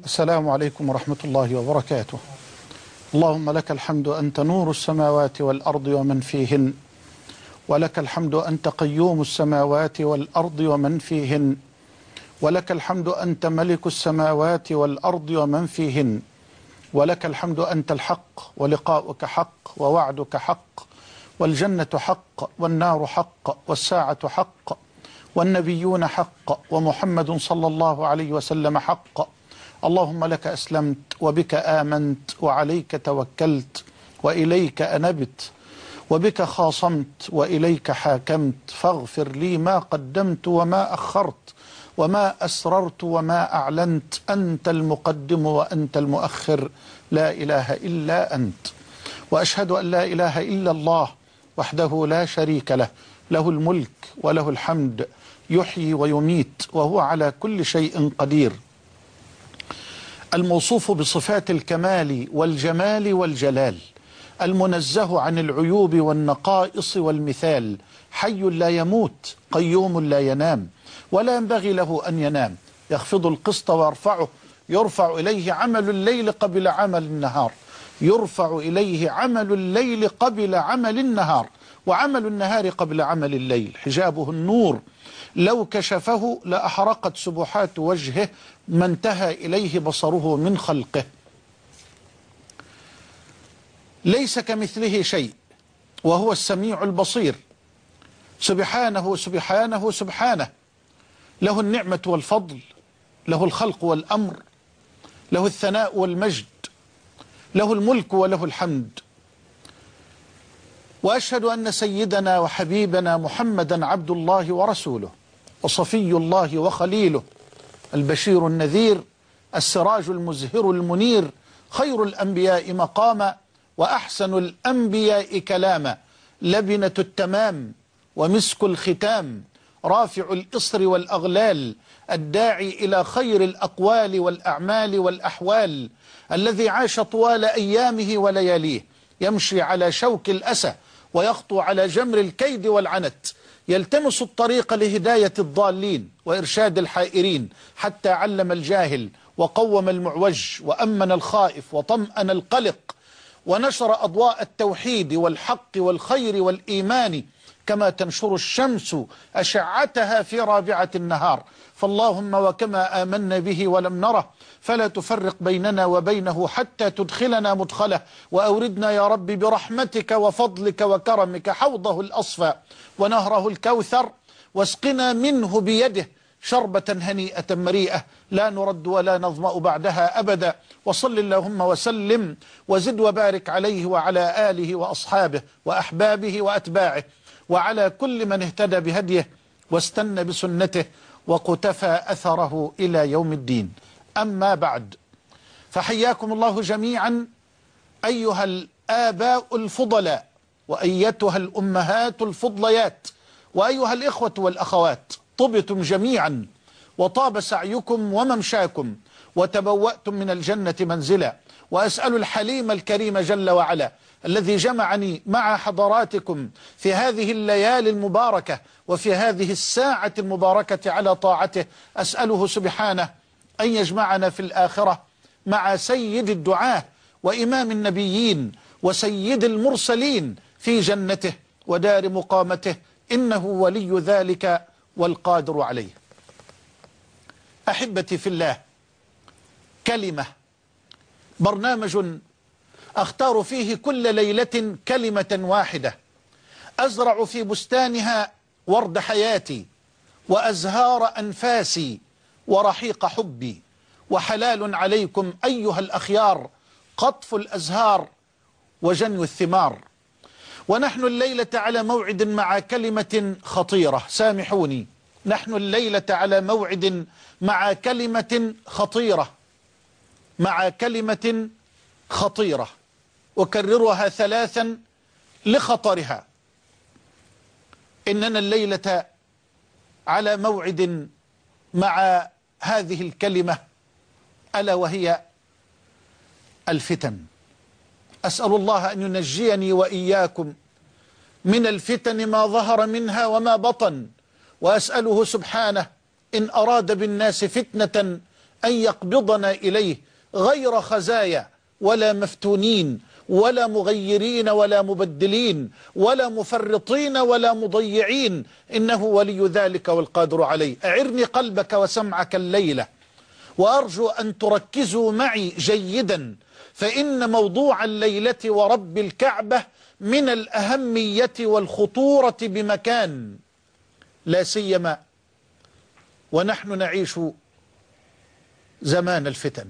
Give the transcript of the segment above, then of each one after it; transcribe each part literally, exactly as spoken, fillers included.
السلام عليكم ورحمة الله وبركاته. اللهم لك الحمد أنت نور السماوات والأرض ومن فيهن، ولك الحمد أنت قيوم السماوات والأرض ومن فيهن، ولك الحمد أنت ملك السماوات والأرض ومن فيهن، ولك الحمد أنت الحق ولقاؤك حق ووعدك حق، والجنة حق والنار حق والساعة حق والنبيون حق ومحمد صلى الله عليه وسلم حق. اللهم لك أسلمت وبك آمنت وعليك توكلت وإليك أنبت وبك خاصمت وإليك حاكمت، فاغفر لي ما قدمت وما أخرت وما أسررت وما أعلنت، أنت المقدم وأنت المؤخر، لا إله إلا أنت. وأشهد أن لا إله إلا الله وحده لا شريك له، له الملك وله الحمد، يحيي ويميت وهو على كل شيء قدير، الموصوف بصفات الكمال والجمال والجلال، المنزه عن العيوب والنقائص والمثال، حي لا يموت قيوم لا ينام ولا ينبغي له أن ينام، يخفض القسط ويرفعه، يرفع إليه عمل الليل قبل عمل النهار، يرفع إليه عمل الليل قبل عمل النهار، وعمل النهار قبل عمل الليل، حجابه النور، لو كشفه لأحرقت سبحات وجهه ما انتهى إليه بصره من خلقه، ليس كمثله شيء وهو السميع البصير، سبحانه سبحانه سبحانه، له النعمة والفضل، له الخلق والأمر، له الثناء والمجد، له الملك وله الحمد. وأشهد أن سيدنا وحبيبنا محمدا عبد الله ورسوله وصفي الله وخليله، البشير النذير، السراج المزهر المنير، خير الأنبياء مقاما وأحسن الأنبياء كلاما، لبنة التمام ومسك الختام، رافع الإصر والأغلال، الداعي إلى خير الأقوال والأعمال والأحوال، الذي عاش طوال أيامه ولياليه يمشي على شوك الأسى ويخطو على جمر الكيد والعنت، يلتمس الطريق لهداية الضالين وإرشاد الحائرين، حتى علم الجاهل وقوم المعوج وأمن الخائف وطمأن القلق، ونشر أضواء التوحيد والحق والخير والإيمان كما تنشر الشمس أشعتها في رابعة النهار. فاللهم وكما آمنا به ولم نره فلا تفرق بيننا وبينه حتى تدخلنا مدخله، وأوردنا يا رب برحمتك وفضلك وكرمك حوضه الأصفى ونهره الكوثر، واسقنا منه بيده شربة هنيئة مريئة لا نرد ولا نظمأ بعدها أبدا. وصل اللهم وسلم وزد وبارك عليه وعلى آله وأصحابه وأحبابه وأتباعه وعلى كل من اهتدى بهديه واستنى بسنته وقتفى أثره إلى يوم الدين. أما بعد، فحياكم الله جميعا أيها الآباء الفضلاء وأيتها الأمهات الفضليات وأيها الإخوة والأخوات، طبتم جميعا وطاب سعيكم وممشاكم وتبوأتم من الجنة منزلا، وأسأل الحليم الكريم جل وعلا الذي جمعني مع حضراتكم في هذه الليالي المباركة وفي هذه الساعة المباركة على طاعته، أسأله سبحانه أن يجمعنا في الآخرة مع سيد الدعاة وإمام النبيين وسيد المرسلين في جنته ودار مقامته، إنه ولي ذلك والقادر عليه. أحبتي في الله، كلمة، برنامج أختار فيه كل ليلة كلمة واحدة أزرع في بستانها ورد حياتي وأزهار أنفاسي ورحيق حبي، وحلال عليكم أيها الأخيار قطف الأزهار وجني الثمار. ونحن الليلة على موعد مع كلمة خطيرة، سامحوني، نحن الليلة على موعد مع كلمة خطيرة، مع كلمة خطيرة أكررها ثلاثا لخطرها. إننا الليلة على موعد مع هذه الكلمة ألا وهي الفتن. أسأل الله أن ينجيني وإياكم من الفتن ما ظهر منها وما بطن، وأسأله سبحانه إن أراد بالناس فتنة أن يقبضنا إليه غير خزايا ولا مفتونين ولا مغيرين ولا مبدلين ولا مفرطين ولا مضيعين، إنه ولي ذلك والقادر عليه. أعرني قلبك وسمعك الليلة، وأرجو أن تركزوا معي جيدا، فإن موضوع الليلة ورب الكعبة من الأهمية والخطورة بمكان، لا سيما ونحن نعيش زمان الفتن،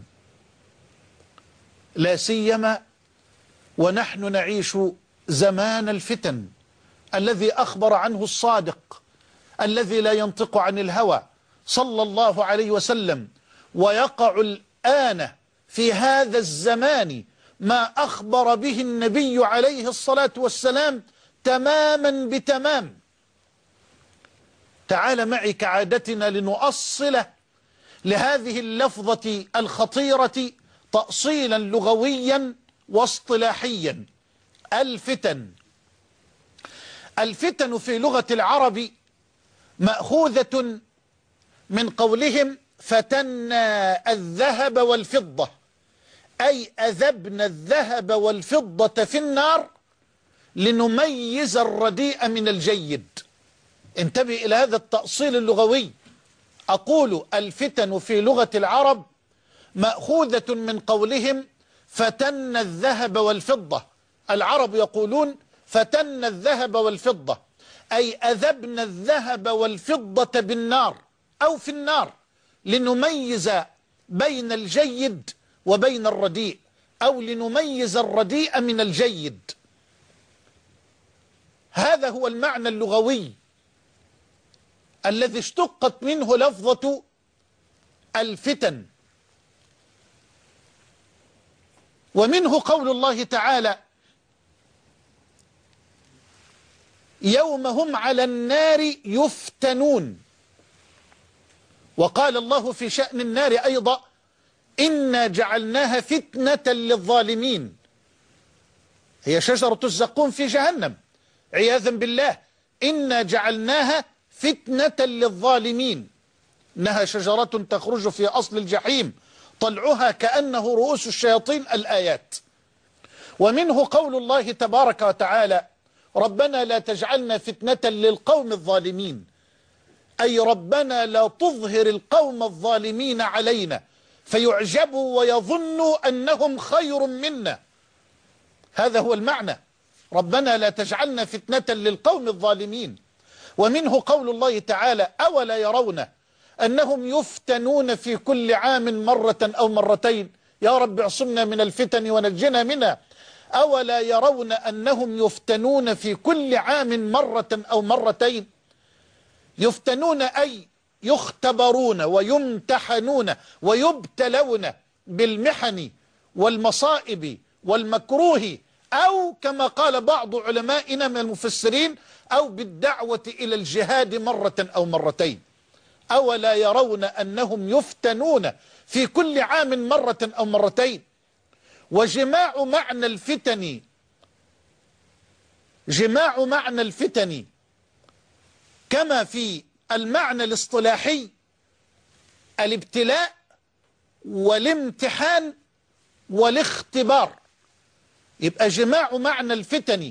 لا سيما ونحن نعيش زمان الفتن الذي أخبر عنه الصادق الذي لا ينطق عن الهوى صلى الله عليه وسلم. ويقع الآن في هذا الزمان ما أخبر به النبي عليه الصلاة والسلام تماما بتمام. تعال معي كعادتنا لنؤصل لهذه اللفظة الخطيرة تأصيلا لغويا واصطلاحيا. الفتن، الفتن في لغة العرب مأخوذة من قولهم فتنا الذهب والفضة، أي أذبنا الذهب والفضة في النار لنميز الرديء من الجيد. انتبه إلى هذا التأصيل اللغوي. أقول الفتن في لغة العرب مأخوذة من قولهم فتنا الذهب والفضة. العرب يقولون فتنا الذهب والفضة، أي أذبنا الذهب والفضة بالنار أو في النار لنميز بين الجيد وبين الرديء، أو لنميز الرديء من الجيد. هذا هو المعنى اللغوي الذي اشتقت منه لفظة الفتن. ومنه قول الله تعالى يوم هم على النار يفتنون. وقال الله في شأن النار أيضا إنا جعلناها فتنة للظالمين. هي شجرة الزقوم في جهنم عياذا بالله. إنا جعلناها فتنة للظالمين، إنها شجرة تخرج في أصل الجحيم طلعها كأنه رؤوس الشياطين، الآيات. ومنه قول الله تبارك وتعالى ربنا لا تجعلنا فتنة للقوم الظالمين، أي ربنا لا تظهر القوم الظالمين علينا فيعجبوا ويظنوا أنهم خير منا. هذا هو المعنى، ربنا لا تجعلنا فتنة للقوم الظالمين. ومنه قول الله تعالى أولا يرون أنهم يفتنون في كل عام مرة أو مرتين، يا رب اعصمنا من الفتن ونجنا منها. أولا يرون أنهم يفتنون في كل عام مرة أو مرتين. يفتنون أي يختبرون ويمتحنون ويبتلون بالمحن والمصائب والمكروه، أو كما قال بعض علمائنا من المفسرين أو بالدعوة إلى الجهاد مرة أو مرتين. أولا يرون أنهم يفتنون في كل عام مرة أو مرتين. وجماع معنى الفتن، جماع معنى الفتن كما في المعنى الاصطلاحي الابتلاء والامتحان والاختبار. يبقى جماع معنى الفتن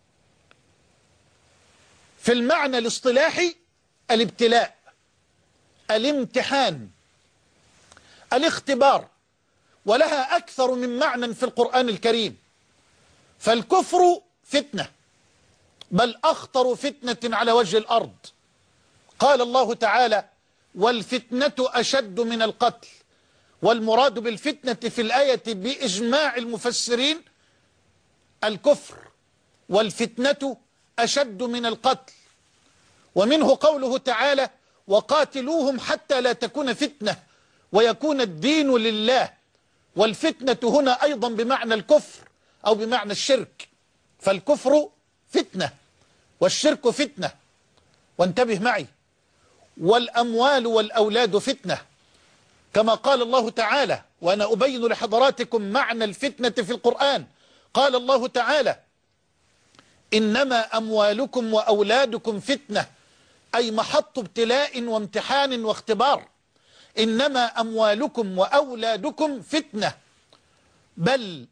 في المعنى الاصطلاحي الابتلاء، الامتحان، الاختبار، ولها أكثر من معنى في القرآن الكريم. فالكفر فتنة، بل أخطر فتنة على وجه الأرض. قال الله تعالى والفتنة أشد من القتل. والمراد بالفتنة في الآية بإجماع المفسرين الكفر، والفتنة أشد من القتل. ومنه قوله تعالى وقاتلوهم حتى لا تكون فتنة ويكون الدين لله. والفتنة هنا أيضا بمعنى الكفر أو بمعنى الشرك، فالكفر فتنة والشرك فتنة. وانتبه معي، والأموال والأولاد فتنة، كما قال الله تعالى، وأنا أبين لحضراتكم معنى الفتنة في القرآن. قال الله تعالى إنما أموالكم وأولادكم فتنة، أي محط ابتلاء وامتحان واختبار. إنما أموالكم وأولادكم فتنة، بل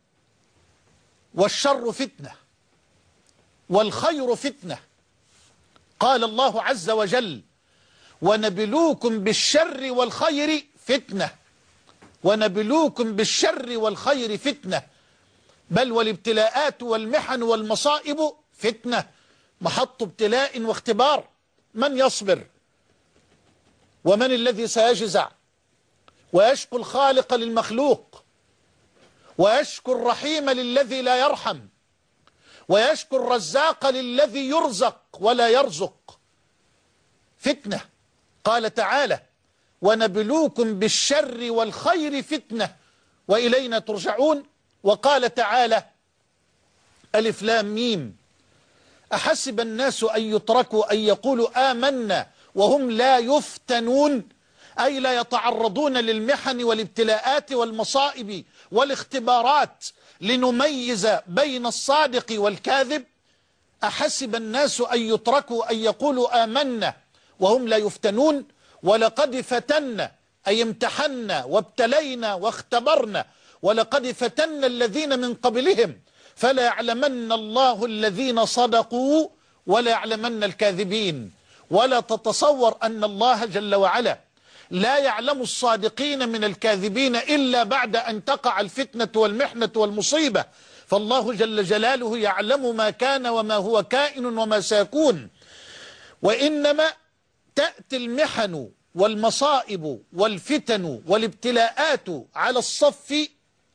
والشر فتنة والخير فتنة. قال الله عز وجل: ونبلوكم بالشر والخير فتنة، ونبلوكم بالشر والخير فتنة، بل والابتلاءات والمحن والمصائب فتنة، محط ابتلاء واختبار. من يصبر؟ ومن الذي سيجزع ويشكو الخالق للمخلوق، ويشكو الرحيم للذي لا يرحم، ويشكو الرزاق للذي يرزق ولا يرزق؟ فتنة. قال تعالى: ونبلوكم بالشر والخير فتنة وإلينا ترجعون. وقال تعالى: ألف لام ميم، أحسب الناس أن يتركوا أن يقولوا آمنا وهم لا يفتنون، أي لا يتعرضون للمحن والابتلاءات والمصائب والاختبارات لنميز بين الصادق والكاذب. أحسب الناس أن يتركوا أن يقولوا آمنا وهم لا يفتنون، ولقد فتنا أي امتحنا وابتلينا واختبرنا، ولقد فتنا الذين من قبلهم فلا يعلمن الله الذين صدقوا ولا يعلمن الكاذبين. ولا تتصور أن الله جل وعلا لا يعلم الصادقين من الكاذبين إلا بعد أن تقع الفتنة والمحنة والمصيبة، فالله جل جلاله يعلم ما كان وما هو كائن وما سيكون. وإنما تأتي المحن والمصائب والفتن والابتلاءات على الصف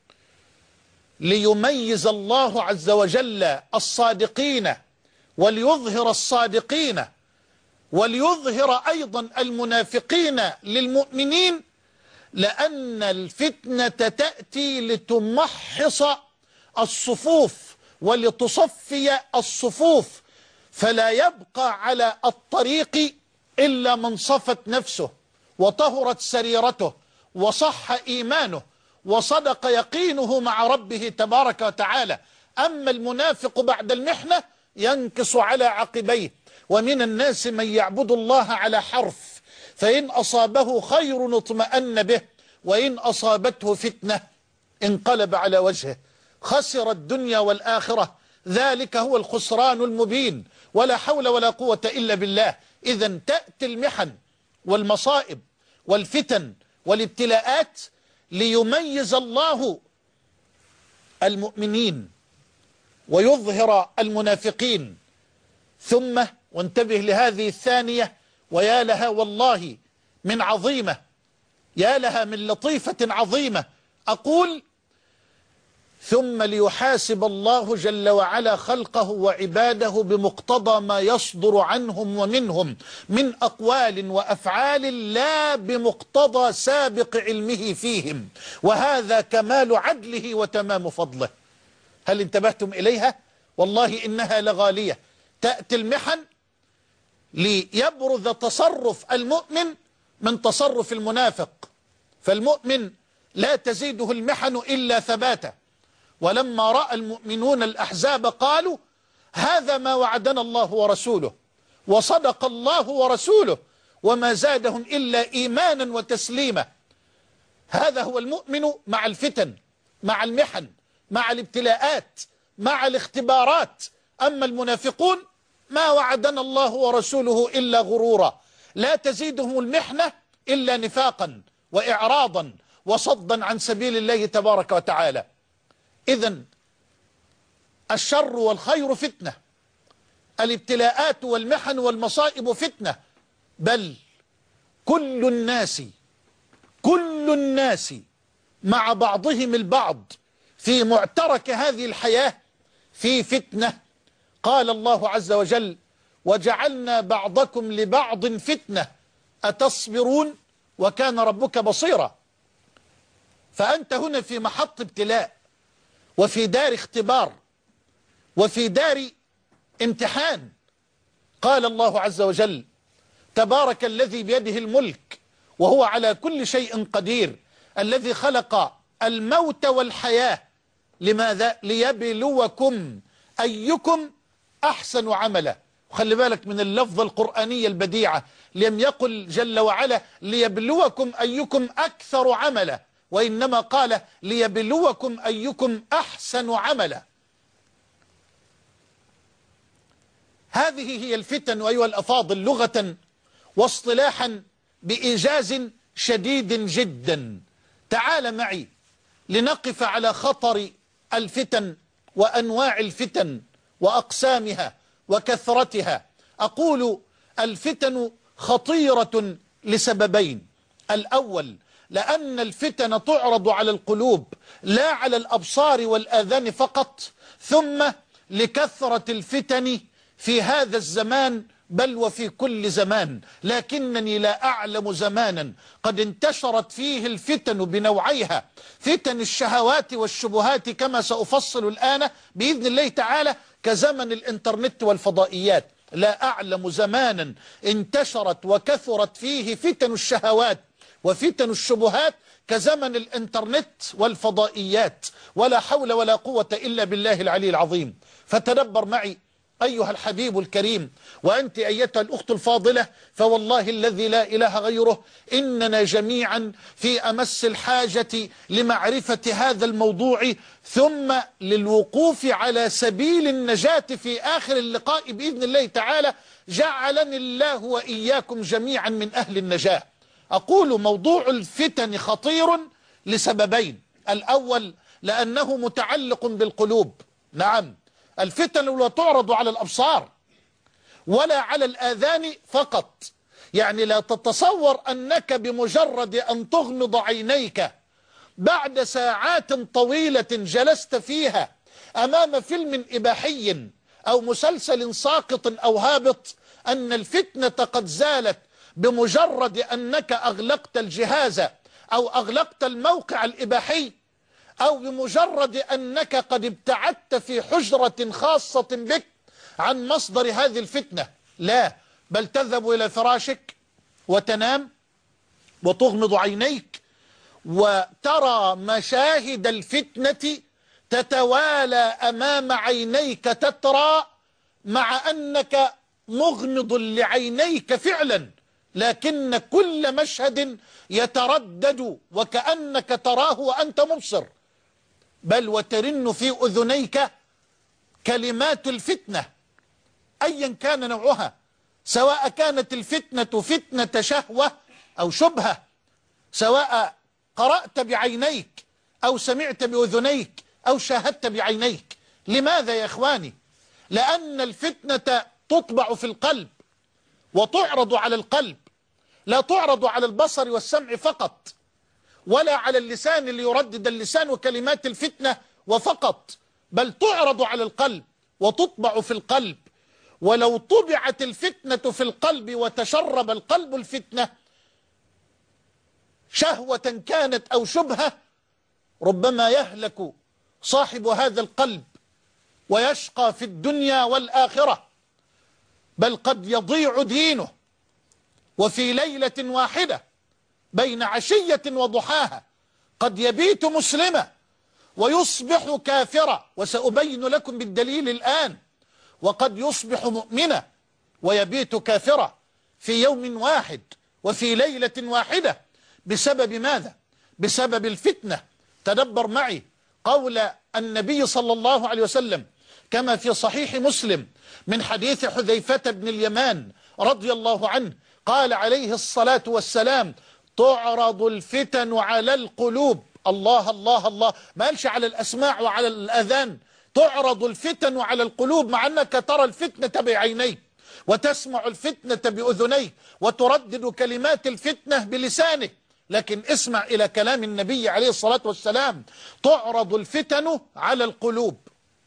ليميز الله عز وجل الصادقين وليظهر الصادقين وليظهر أيضا المنافقين للمؤمنين، لأن الفتنة تأتي لتمحص الصفوف ولتصفي الصفوف، فلا يبقى على الطريق إلا من صفت نفسه وطهرت سريرته وصح إيمانه وصدق يقينه مع ربه تبارك وتعالى. أما المنافق بعد المحنة ينكص على عقبيه. ومن الناس من يعبد الله على حرف، فإن أصابه خير اطمأن به، وإن أصابته فتنة انقلب على وجهه، خسر الدنيا والآخرة، ذلك هو الخسران المبين. ولا حول ولا قوة إلا بالله. إذن تأتي المحن والمصائب والفتن والابتلاءات ليميز الله المؤمنين ويظهر المنافقين. ثم وانتبه لهذه الثانية، ويا لها والله من عظيمة، يا لها من لطيفة عظيمة. أقول: ثم ليحاسب الله جل وعلا خلقه وعباده بمقتضى ما يصدر عنهم ومنهم من أقوال وأفعال، لا بمقتضى سابق علمه فيهم، وهذا كمال عدله وتمام فضله. هل انتبهتم إليها؟ والله إنها لغالية. تأتي المحن ليبرز تصرف المؤمن من تصرف المنافق، فالمؤمن لا تزيده المحن إلا ثباتا. ولما رأى المؤمنون الأحزاب قالوا: هذا ما وعدنا الله ورسوله، وصدق الله ورسوله، وما زادهم إلا إيمانا وتسليما. هذا هو المؤمن مع الفتن، مع المحن، مع الابتلاءات، مع الاختبارات. أما المنافقون ما وعدنا الله ورسوله إلا غرورا، لا تزيدهم المحنة إلا نفاقا وإعراضا وصدا عن سبيل الله تبارك وتعالى. إذن الشر والخير فتنة، الابتلاءات والمحن والمصائب فتنة، بل كل الناس كل الناس مع بعضهم البعض في معترك هذه الحياة في فتنة. قال الله عز وجل: وجعلنا بعضكم لبعض فتنة أتصبرون وكان ربك بصيرا. فأنت هنا في محط ابتلاء، وفي دار اختبار، وفي دار امتحان. قال الله عز وجل: تبارك الذي بيده الملك وهو على كل شيء قدير، الذي خلق الموت والحياة. لماذا؟ ليبلوكم أيكم أحسن عملا. وخلي بالك من اللفظة القرآنية البديعة، لم يقل جل وعلا ليبلوكم أيكم أكثر عملا، وإنما قال ليبلوكم أيكم أحسن عملا. هذه هي الفتن أيها الأفاضل لغة واصطلاحا بإيجاز شديد جدا. تعال معي لنقف على خطر الفتن وأنواع الفتن وأقسامها وكثرتها. أقول الفتن خطيرة لسببين: الأول لأن الفتن تعرض على القلوب لا على الأبصار والآذان فقط، ثم لكثرة الفتن في هذا الزمان بل وفي كل زمان، لكنني لا أعلم زمانا قد انتشرت فيه الفتن بنوعيها، فتن الشهوات والشبهات كما سأفصل الآن بإذن الله تعالى، كزمن الإنترنت والفضائيات. لا أعلم زمانا انتشرت وكثرت فيه فتن الشهوات وفتن الشبهات كزمن الإنترنت والفضائيات، ولا حول ولا قوة إلا بالله العلي العظيم. فتدبر معي أيها الحبيب الكريم، وأنت أيتها الأخت الفاضلة، فوالله الذي لا إله غيره إننا جميعا في أمس الحاجة لمعرفة هذا الموضوع، ثم للوقوف على سبيل النجاة في آخر اللقاء بإذن الله تعالى. جعلني الله وإياكم جميعا من أهل النجاة. أقول موضوع الفتن خطير لسببين: الأول لأنه متعلق بالقلوب. نعم، الفتن لا تعرض على الأبصار ولا على الآذان فقط، يعني لا تتصور أنك بمجرد أن تغمض عينيك بعد ساعات طويلة جلست فيها أمام فيلم إباحي أو مسلسل ساقط أو هابط أن الفتنة قد زالت بمجرد أنك أغلقت الجهاز أو أغلقت الموقع الإباحي، أو بمجرد أنك قد ابتعدت في حجرة خاصة بك عن مصدر هذه الفتنة. لا، بل تذهب إلى فراشك وتنام وتغمض عينيك وترى مشاهد الفتنة تتوالى أمام عينيك تترى، مع أنك مغمض لعينيك فعلا، لكن كل مشهد يتردد وكأنك تراه وأنت مبصر، بل وترن في أذنيك كلمات الفتنة أيا كان نوعها، سواء كانت الفتنة فتنة شهوة أو شبهة، سواء قرأت بعينيك أو سمعت بأذنيك أو شاهدت بعينيك. لماذا يا إخواني؟ لأن الفتنة تطبع في القلب وتعرض على القلب، لا تعرض على البصر والسمع فقط، ولا على اللسان اللي يردد اللسان وكلمات الفتنة وفقط، بل تعرض على القلب وتطبع في القلب. ولو طبعت الفتنة في القلب وتشرب القلب الفتنة شهوة كانت أو شبهة، ربما يهلك صاحب هذا القلب ويشقى في الدنيا والآخرة، بل قد يضيع دينه، وفي ليلة واحدة بين عشية وضحاها قد يبيت مسلما ويصبح كافرا، وسأبين لكم بالدليل الآن، وقد يصبح مؤمنا ويبيت كافرا في يوم واحد وفي ليلة واحدة. بسبب ماذا؟ بسبب الفتنة. تدبر معي قول النبي صلى الله عليه وسلم كما في صحيح مسلم من حديث حذيفة بن اليمان رضي الله عنه، قال عليه الصلاة والسلام: تعرض الفتن على القلوب. الله الله الله، ما قالش على الأسماع وعلى الأذان، تعرض الفتن على القلوب، مع أنك ترى الفتنة بعينيك وتسمع الفتنة بأذنيك وتردد كلمات الفتنة بلسانك، لكن اسمع إلى كلام النبي عليه الصلاة والسلام: تعرض الفتن على القلوب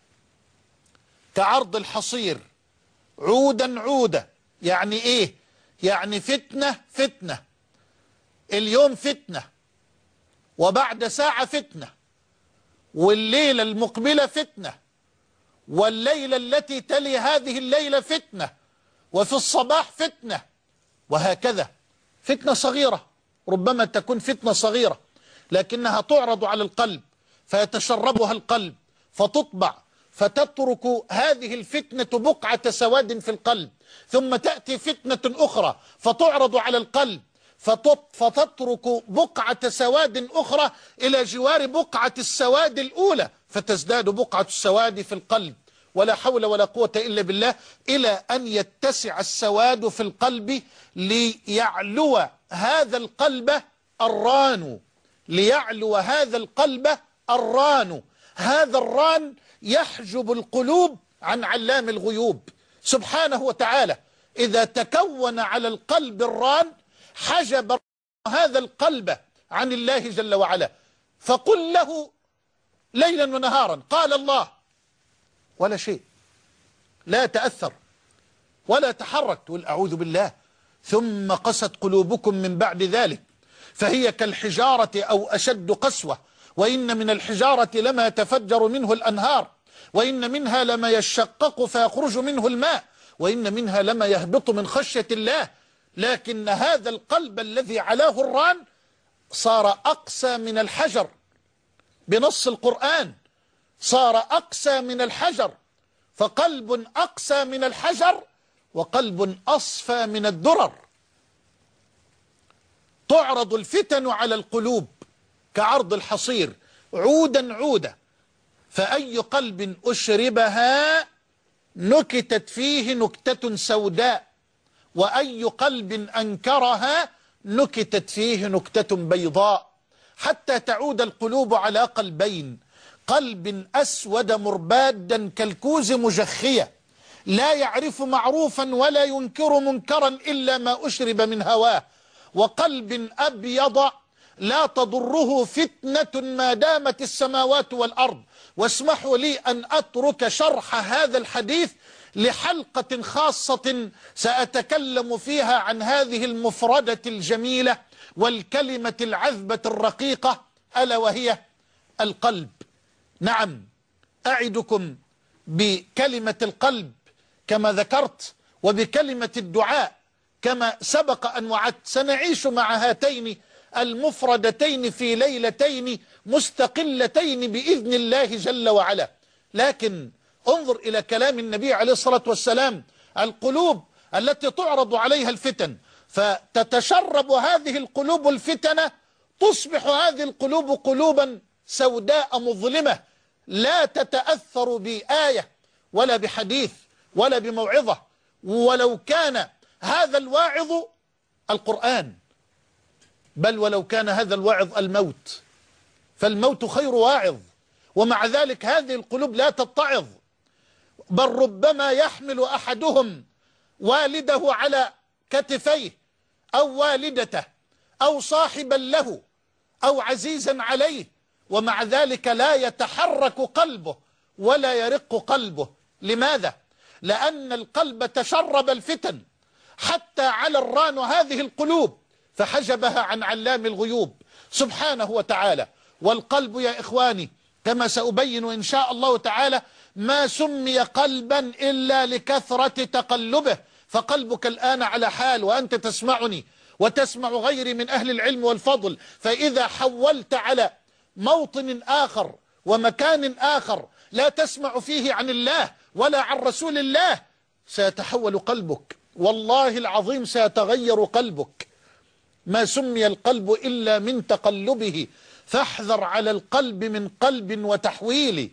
كعرض الحصير عودا عودا. يعني إيه؟ يعني فتنة فتنة، اليوم فتنة، وبعد ساعة فتنة، والليلة المقبلة فتنة، والليلة التي تلي هذه الليلة فتنة، وفي الصباح فتنة، وهكذا. فتنة صغيرة، ربما تكون فتنة صغيرة لكنها تعرض على القلب فيتشربها القلب فتطبع فتترك هذه الفتنة بقعة سواد في القلب، ثم تأتي فتنة أخرى فتعرض على القلب فتترك بقعة سواد أخرى إلى جوار بقعة السواد الأولى، فتزداد بقعة السواد في القلب، ولا حول ولا قوة إلا بالله، إلى أن يتسع السواد في القلب ليعلو هذا القلب الران، ليعلو هذا القلب الران. هذا الران يحجب القلوب عن علام الغيوب سبحانه وتعالى. إذا تكون على القلب الران حجب هذا القلب عن الله جل وعلا. فقل له ليلا ونهارا قال الله ولا شيء، لا تأثر ولا تحرك، تقول أعوذ بالله. ثم قست قلوبكم من بعد ذلك فهي كالحجارة أو أشد قسوة، وإن من الحجارة لما يتفجر منه الأنهار، وإن منها لما يشقق فيخرج منه الماء، وإن منها لما يهبط من خشية الله. لكن هذا القلب الذي علاه الران صار أقسى من الحجر بنص القرآن، صار أقسى من الحجر. فقلب أقسى من الحجر وقلب أصفى من الدرر. تعرض الفتن على القلوب كعرض الحصير عودا عودا، فأي قلب أشربها نكتت فيه نكتة سوداء، وأي قلب أنكرها نكتت فيه نكتة بيضاء، حتى تعود القلوب على قلبين: قلب أسود مربادا كالكوز مجخية لا يعرف معروفا ولا ينكر منكرا إلا ما أشرب من هواه، وقلب أبيض لا تضره فتنة ما دامت السماوات والأرض. واسمحوا لي أن أترك شرح هذا الحديث لحلقة خاصة سأتكلم فيها عن هذه المفردة الجميلة والكلمة العذبة الرقيقة، ألا وهي القلب. نعم، أعدكم بكلمة القلب كما ذكرت، وبكلمة الدعاء كما سبق أن وعدت. سنعيش مع هاتين المفردتين في ليلتين مستقلتين بإذن الله جل وعلا. لكن انظر إلى كلام النبي عليه الصلاة والسلام: القلوب التي تعرض عليها الفتن فتتشرب هذه القلوب الفتنة، تصبح هذه القلوب قلوبا سوداء مظلمة لا تتأثر بآية ولا بحديث ولا بموعظة، ولو كان هذا الواعظ القرآن، بل ولو كان هذا الواعظ الموت، فالموت خير واعظ. ومع ذلك هذه القلوب لا تتعظ، بل ربما يحمل أحدهم والده على كتفيه أو والدته أو صاحبا له أو عزيزا عليه، ومع ذلك لا يتحرك قلبه ولا يرق قلبه. لماذا؟ لأن القلب تشرب الفتن حتى على الران هذه القلوب فحجبها عن علام الغيوب سبحانه وتعالى. والقلب يا إخواني كما سأبين إن شاء الله تعالى ما سمي قلبا إلا لكثرة تقلبه. فقلبك الآن على حال وأنت تسمعني وتسمع غيري من أهل العلم والفضل، فإذا حولت على موطن آخر ومكان آخر لا تسمع فيه عن الله ولا عن رسول الله سيتحول قلبك، والله العظيم سيتغير قلبك. ما سمي القلب إلا من تقلبه، فاحذر على القلب من قلب وتحويل.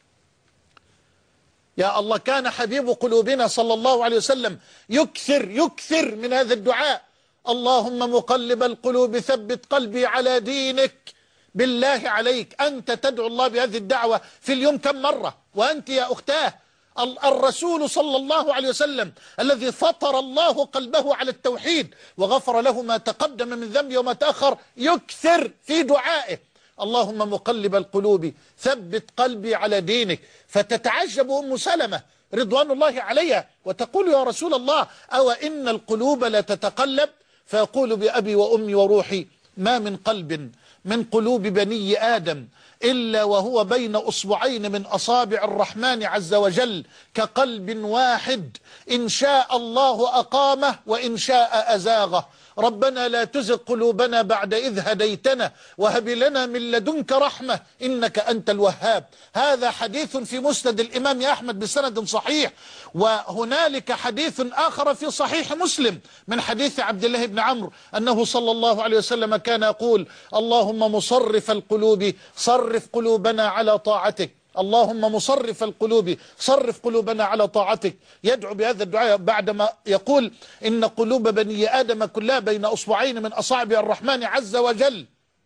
يا الله، كان حبيب قلوبنا صلى الله عليه وسلم يكثر يكثر من هذا الدعاء: اللهم مقلب القلوب ثبت قلبي على دينك. بالله عليك أنت تدعو الله بهذه الدعوة في اليوم كم مرة؟ وأنت يا أختاه الرسول صلى الله عليه وسلم الذي فطر الله قلبه على التوحيد وغفر له ما تقدم من ذنبه وما تأخر يكثر في دعائه: اللهم مقلب القلوب ثبت قلبي على دينك. فتتعجب أم سلمة رضوان الله عليها وتقول: يا رسول الله، أو إن القلوب لا تتقلب؟ فيقول: بأبي وأمي وروحي ما من قلب من قلوب بني آدم إلا وهو بين أصبعين من أصابع الرحمن عز وجل كقلب واحد، إن شاء الله أقامه وإن شاء أزاغه. ربنا لا تزغ قلوبنا بعد إذ هديتنا وهب لنا من لدنك رحمة إنك أنت الوهاب. هذا حديث في مسند الإمام أحمد بسند صحيح. وهنالك حديث آخر في صحيح مسلم من حديث عبد الله بن عمرو أنه صلى الله عليه وسلم كان يقول اللهم مصرف القلوب صرف قلوبنا على طاعتك، اللهم مصرف القلوب صرف قلوبنا على طاعتك. يدعو بهذا الدعاء بعدما يقول إن قلوب بني آدم كلها بين أصبعين من أصابع الرحمن عز وجل.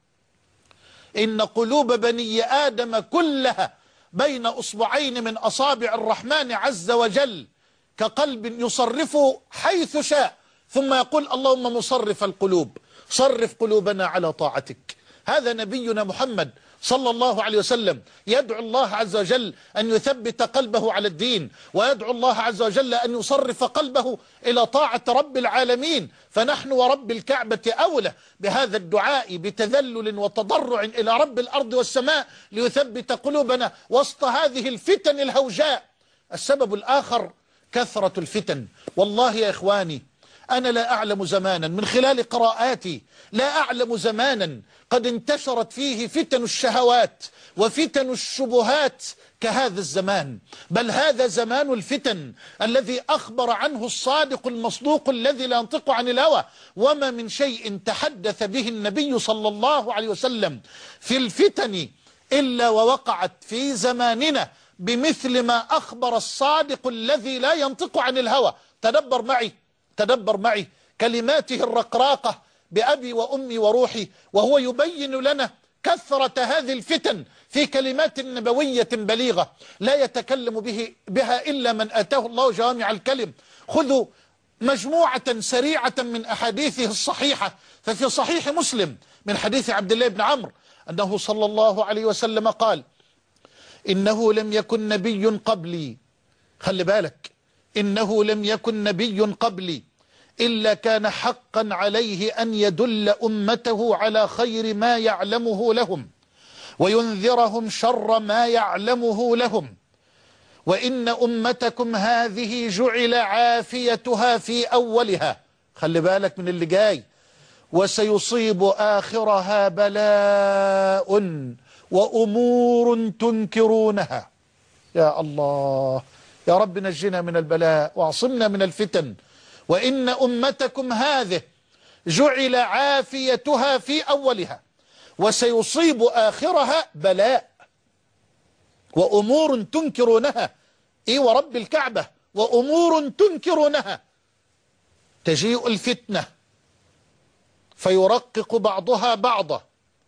إن قلوب بني آدم كلها بين أصبعين من أصابع الرحمن عز وجل كقلب يصرفه حيث شاء، ثم يقول اللهم مصرف القلوب صرف قلوبنا على طاعتك. هذا نبينا محمد صلى الله عليه وسلم يدعو الله عز وجل أن يثبت قلبه على الدين، ويدعو الله عز وجل أن يصرف قلبه إلى طاعة رب العالمين. فنحن ورب الكعبة أولى بهذا الدعاء بتذلل وتضرع إلى رب الأرض والسماء ليثبت قلوبنا وسط هذه الفتن الهوجاء. السبب الآخر كثرة الفتن. والله يا إخواني أنا لا أعلم زمانا من خلال قراءاتي، لا أعلم زمانا قد انتشرت فيه فتن الشهوات وفتن الشبهات كهذا الزمان، بل هذا زمان الفتن الذي أخبر عنه الصادق المصدوق الذي لا ينطق عن الهوى. وما من شيء تحدث به النبي صلى الله عليه وسلم في الفتن إلا ووقعت في زماننا بمثل ما أخبر الصادق الذي لا ينطق عن الهوى. تدبر معي تدبر معي كلماته الرقراقة بأبي وأمي وروحي، وهو يبين لنا كثرة هذه الفتن في كلمات نبوية بليغة لا يتكلم به بها إلا من آتاه الله جوامع الكلم. خذوا مجموعة سريعة من أحاديثه الصحيحة. ففي صحيح مسلم من حديث عبد الله بن عمرو أنه صلى الله عليه وسلم قال إنه لم يكن نبي قبلي، خلي بالك، إنه لم يكن نبي قبلي إلا كان حقا عليه أن يدل أمته على خير ما يعلمه لهم وينذرهم شر ما يعلمه لهم، وإن أمتكم هذه جعل عافيتها في أولها، خلي بالك من اللي جاي، وسيصيب آخرها بلاء وأمور تنكرونها. يا الله يا رب نجنا من البلاء واعصمنا من الفتن. وإن أمتكم هذه جعل عافيتها في أولها وسيصيب آخرها بلاء وأمور تنكرونها. إيه ورب الكعبة وأمور تنكرونها. تجيء الفتنة فيرقق بعضها بعضا،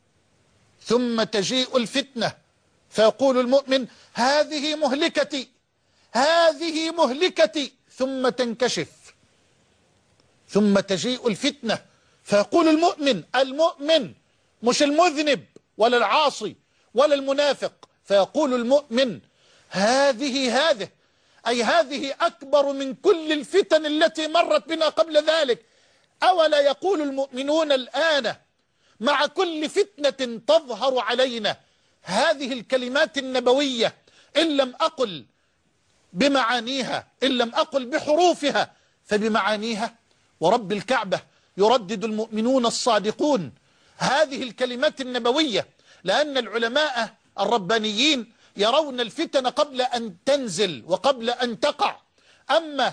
ثم تجيء الفتنة فيقول المؤمن هذه مهلكتي هذه مهلكتي، ثم تنكشف. ثم تجيء الفتنة فيقول المؤمن المؤمن مش المذنب ولا العاصي ولا المنافق، فيقول المؤمن هذه هذه أي هذه أكبر من كل الفتن التي مرت بنا قبل ذلك. أولا يقول المؤمنون الآن مع كل فتنة تظهر علينا هذه الكلمات النبوية إن لم أقل بمعانيها إن لم أقل بحروفها فبمعانيها. ورب الكعبة يردد المؤمنون الصادقون هذه الكلمات النبوية، لأن العلماء الربانيين يرون الفتن قبل أن تنزل وقبل أن تقع، أما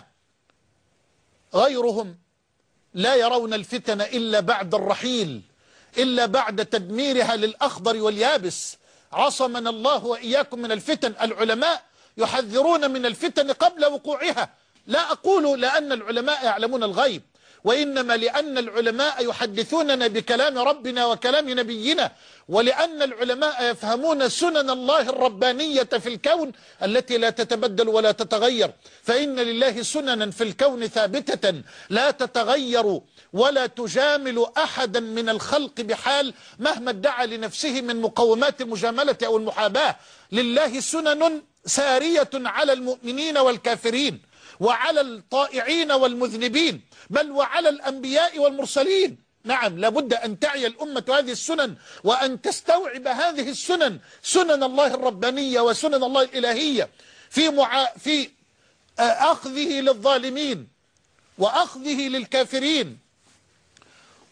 غيرهم لا يرون الفتن إلا بعد الرحيل، إلا بعد تدميرها للأخضر واليابس. عصمنا الله وإياكم من الفتن. العلماء يحذرون من الفتن قبل وقوعها، لا أقول لأن العلماء يعلمون الغيب، وإنما لأن العلماء يحدثوننا بكلام ربنا وكلام نبينا، ولأن العلماء يفهمون سنن الله الربانية في الكون التي لا تتبدل ولا تتغير. فإن لله سننا في الكون ثابتة لا تتغير ولا تجامل أحدا من الخلق بحال مهما ادعى لنفسه من مقومات المجاملة أو المحاباة. لله سنن سارية على المؤمنين والكافرين وعلى الطائعين والمذنبين، بل وعلى الأنبياء والمرسلين. نعم، لابد أن تعي الأمة هذه السنن وأن تستوعب هذه السنن، سنن الله الربانية وسنن الله الإلهية في, معا في أخذه للظالمين وأخذه للكافرين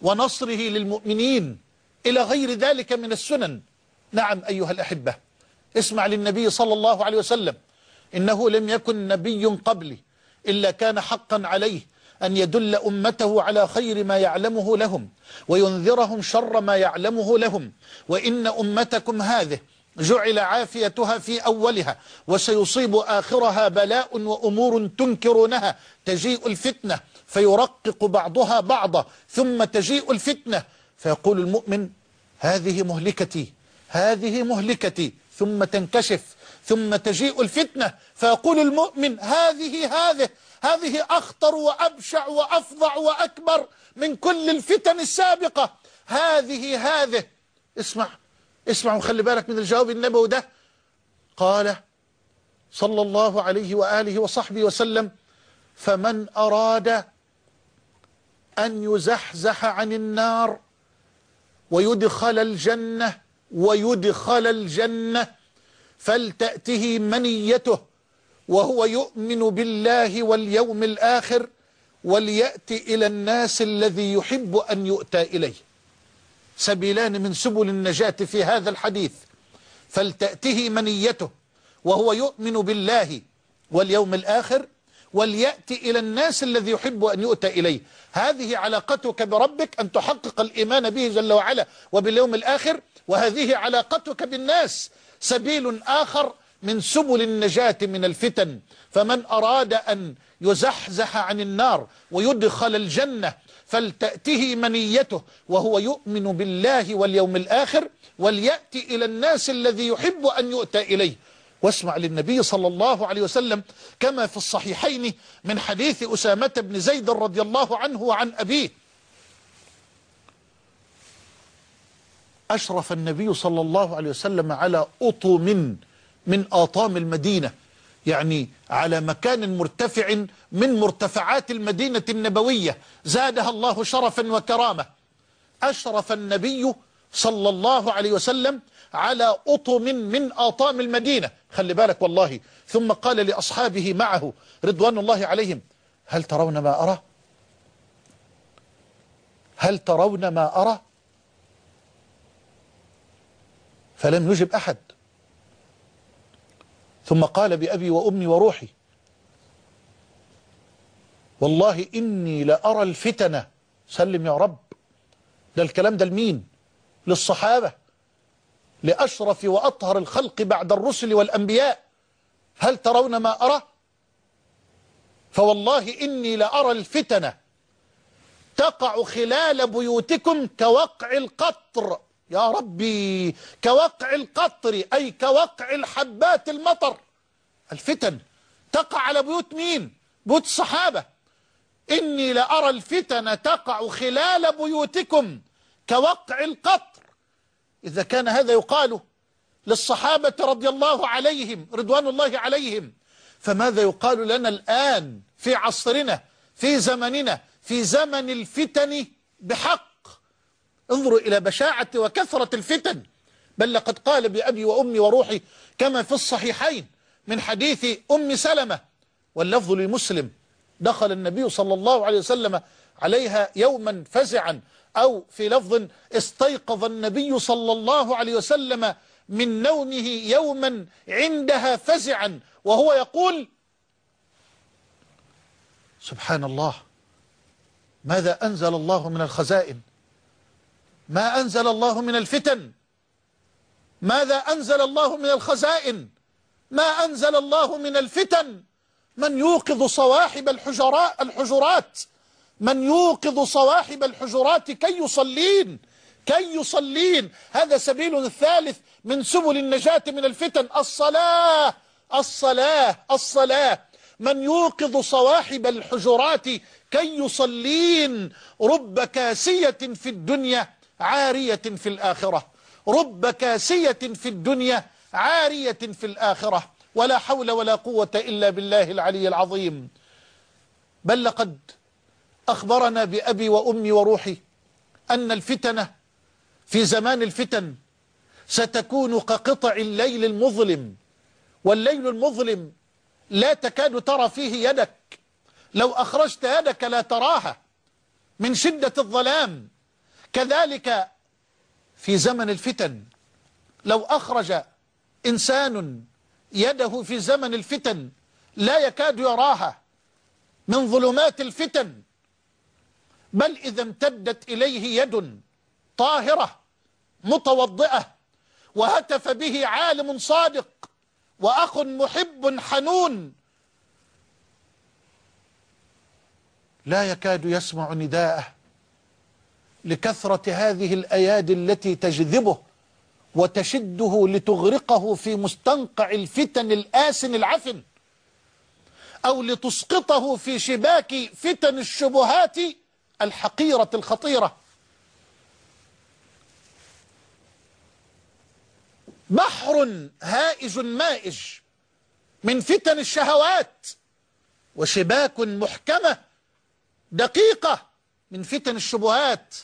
ونصره للمؤمنين إلى غير ذلك من السنن. نعم أيها الأحبة، اسمع للنبي صلى الله عليه وسلم: إنه لم يكن نبي قبلي إلا كان حقا عليه أن يدل أمته على خير ما يعلمه لهم وينذرهم شر ما يعلمه لهم، وإن أمتكم هذه جعل عافيتها في أولها وسيصيب آخرها بلاء وأمور تنكرونها، تجيء الفتنة فيرقق بعضها بعضا، ثم تجيء الفتنة فيقول المؤمن: هذه مهلكتي هذه مهلكتي، ثم تنكشف، ثم تجيء الفتنة فيقول المؤمن: هذه هذه هذه أخطر وأبشع وأفظع وأكبر من كل الفتن السابقة، هذه هذه. اسمع اسمع وخلي بالك من الجواب النبوي ده. قال صلى الله عليه وآله وصحبه وسلم: فمن أراد أن يزحزح عن النار ويدخل الجنة ويدخل الجنة فلتأته منيته وهو يؤمن بالله واليوم الآخر وليأتي إلى الناس الذي يحب أن يؤتى إليه. سبيلان من سبل النجاة في هذا الحديث: فلتأته منيته وهو يؤمن بالله واليوم الآخر وليأتي إلى الناس الذي يحب أن يؤتى إليه. هذه علاقتك بربك، أن تحقق الإيمان به جل وعلا وباليوم الآخر، وهذه علاقتك بالناس. سبيل آخر من سبل النجاة من الفتن: فمن أراد أن يزحزح عن النار ويدخل الجنة فلتأته منيته وهو يؤمن بالله واليوم الآخر وليأتي إلى الناس الذي يحب أن يؤتى إليه. واسمع للنبي صلى الله عليه وسلم كما في الصحيحين من حديث أسامة بن زيد رضي الله عنه وعن أبيه: أشرف النبي صلى الله عليه وسلم على أطم من آطام المدينة، يعني على مكان مرتفع من مرتفعات المدينة النبوية زادها الله شرفا وكرامة. أشرف النبي صلى الله عليه وسلم على أطم من آطام المدينة، خلي بالك والله. ثم قال لأصحابه معه رضوان الله عليهم: هل ترون ما أرى؟ هل ترون ما أرى؟ فلم يجب أحد. ثم قال: بأبي وأمي وروحي والله إني لأرى الفتنة. سلم يا رب. ده الكلام ده لمين؟ للصحابة، لأشرف وأطهر الخلق بعد الرسل والأنبياء. هل ترون ما أرى؟ فوالله إني لأرى الفتنة تقع خلال بيوتكم كوقع القطر. يا ربي، كوقع القطر أي كوقع الحبات المطر. الفتن تقع على بيوت مين؟ بيوت الصحابة. إني لأرى الفتن تقع خلال بيوتكم كوقع القطر. إذا كان هذا يقال للصحابة رضي الله عليهم رضوان الله عليهم، فماذا يقال لنا الآن في عصرنا في زمننا في زمن الفتن بحق؟ انظروا إلى بشاعة وكثرة الفتن. بل لقد قال: بأبي وأمي وروحي كما في الصحيحين من حديث أم سلمة واللفظ لمسلم: دخل النبي صلى الله عليه وسلم عليها يوما فزعا، أو في لفظ: استيقظ النبي صلى الله عليه وسلم من نومه يوما عندها فزعا وهو يقول: سبحان الله، ماذا أنزل الله من الخزائن؟ ما أنزل الله من الفتن؟ ماذا أنزل الله من الخزائن؟ ما أنزل الله من الفتن؟ من يوقظ صواحب الحجرات الحجرات من يوقظ صواحب الحجرات كي يصلين كي يصلين هذا سبيل الثالث من سبل النجاة من الفتن: الصلاة الصلاة الصلاة. من يوقظ صواحب الحجرات كي يصلين. رب كاسية في الدنيا عارية في الآخرة، رب كاسية في الدنيا عارية في الآخرة. ولا حول ولا قوة إلا بالله العلي العظيم. بل لقد أخبرنا بأبي وأمي وروحي أن الفتنة في زمان الفتن ستكون كقطع الليل المظلم، والليل المظلم لا تكاد ترى فيه يدك، لو أخرجت يدك لا تراها من شدة الظلام. كذلك في زمن الفتن، لو أخرج إنسان يده في زمن الفتن لا يكاد يراها من ظلمات الفتن، بل إذا امتدت إليه يد طاهرة متوضئة وهتف به عالم صادق وأخ محب حنون لا يكاد يسمع نداءه لكثرة هذه الأيادي التي تجذبه وتشده لتغرقه في مستنقع الفتن الآسن العفن، أو لتسقطه في شباك فتن الشبهات الحقيرة الخطيرة. بحر هائج مائج من فتن الشهوات، وشباك محكمة دقيقة من فتن الشبهات.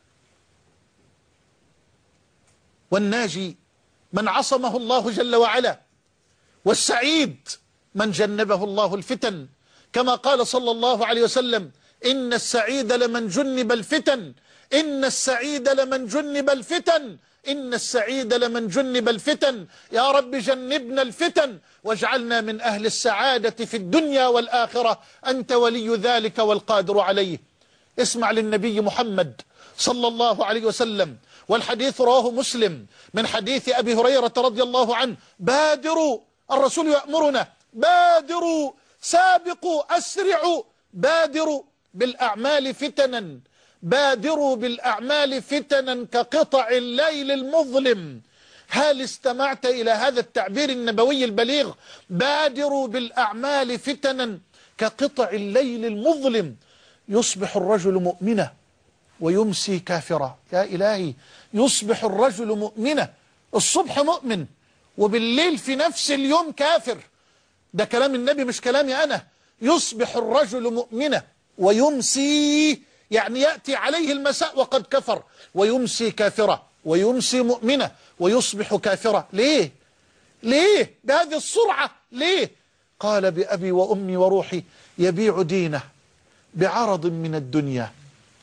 والناجي من عصمه الله جل وعلا، والسعيد من جنبه الله الفتن، كما قال صلى الله عليه وسلم: إن السعيد لمن جنب الفتن، إن السعيد لمن جنب الفتن، إن السعيد لمن جنب الفتن. يا رب جنبنا الفتن واجعلنا من أهل السعادة في الدنيا والآخرة، أنت ولي ذلك والقادر عليه. اسمع للنبي محمد صلى الله عليه وسلم، والحديث رواه مسلم من حديث أبي هريرة رضي الله عنه: بادروا، الرسول يأمرنا: بادروا، سابقوا، أسرعوا، بادروا بالأعمال فتنا، بادروا بالأعمال فتنا كقطع الليل المظلم. هل استمعت إلى هذا التعبير النبوي البليغ؟ بادروا بالأعمال فتنا كقطع الليل المظلم. يصبح الرجل مؤمنا ويمسي كافرا. يا إلهي، يصبح الرجل مؤمنا، الصبح مؤمن وبالليل في نفس اليوم كافر. ده كلام النبي مش كلامي أنا. يصبح الرجل مؤمنا ويمسي، يعني يأتي عليه المساء وقد كفر، ويمسي كافرا، ويمسي مؤمنة ويصبح كافرا. ليه؟ ليه بهذه السرعة؟ ليه؟ قال: بأبي وأمي وروحي يبيع دينه بعرض من الدنيا.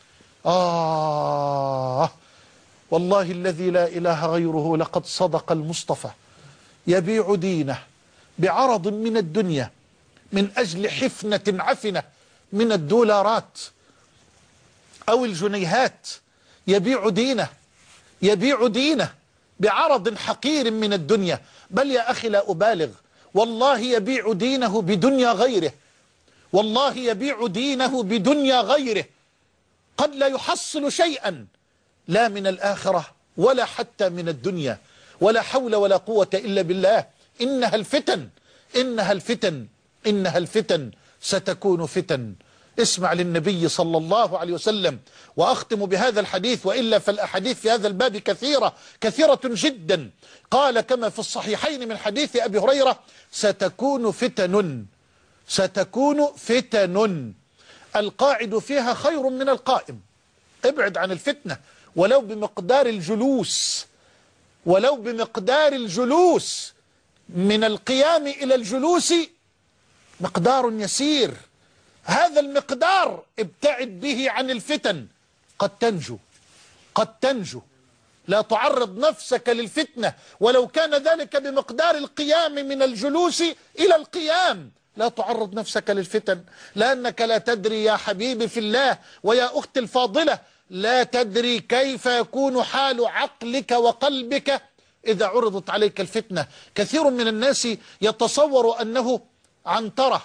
آه والله الذي لا إله غيره، لقد صدق المصطفى. يبيع دينه بعرض من الدنيا من أجل حفنة عفنة من الدولارات أو الجنيهات. يبيع دينه، يبيع دينه بعرض حقير من الدنيا. بل يا أخي لا أبالغ، والله يبيع دينه بدنيا غيره، والله يبيع دينه بدنيا غيره. قد لا يحصل شيئا لا من الآخرة ولا حتى من الدنيا، ولا حول ولا قوة إلا بالله. إنها الفتن، إنها الفتن، إنها الفتن، ستكون فتن. اسمع للنبي صلى الله عليه وسلم، وأختم بهذا الحديث، وإلا فالأحاديث في هذا الباب كثيرة كثيرة جدا. قال كما في الصحيحين من حديث أبي هريرة: ستكون فتن، ستكون فتن القاعد فيها خير من القائم. ابعد عن الفتنة ولو بمقدار الجلوس، ولو بمقدار الجلوس، من القيام إلى الجلوس مقدار يسير. هذا المقدار ابتعد به عن الفتن، قد تنجو، قد تنجو. لا تعرض نفسك للفتنة ولو كان ذلك بمقدار القيام من الجلوس إلى القيام. لا تعرض نفسك للفتن، لأنك لا تدري يا حبيبي في الله ويا أختي الفاضلة، لا تدري كيف يكون حال عقلك وقلبك إذا عرضت عليك الفتنة. كثير من الناس يتصور أنه عنترة،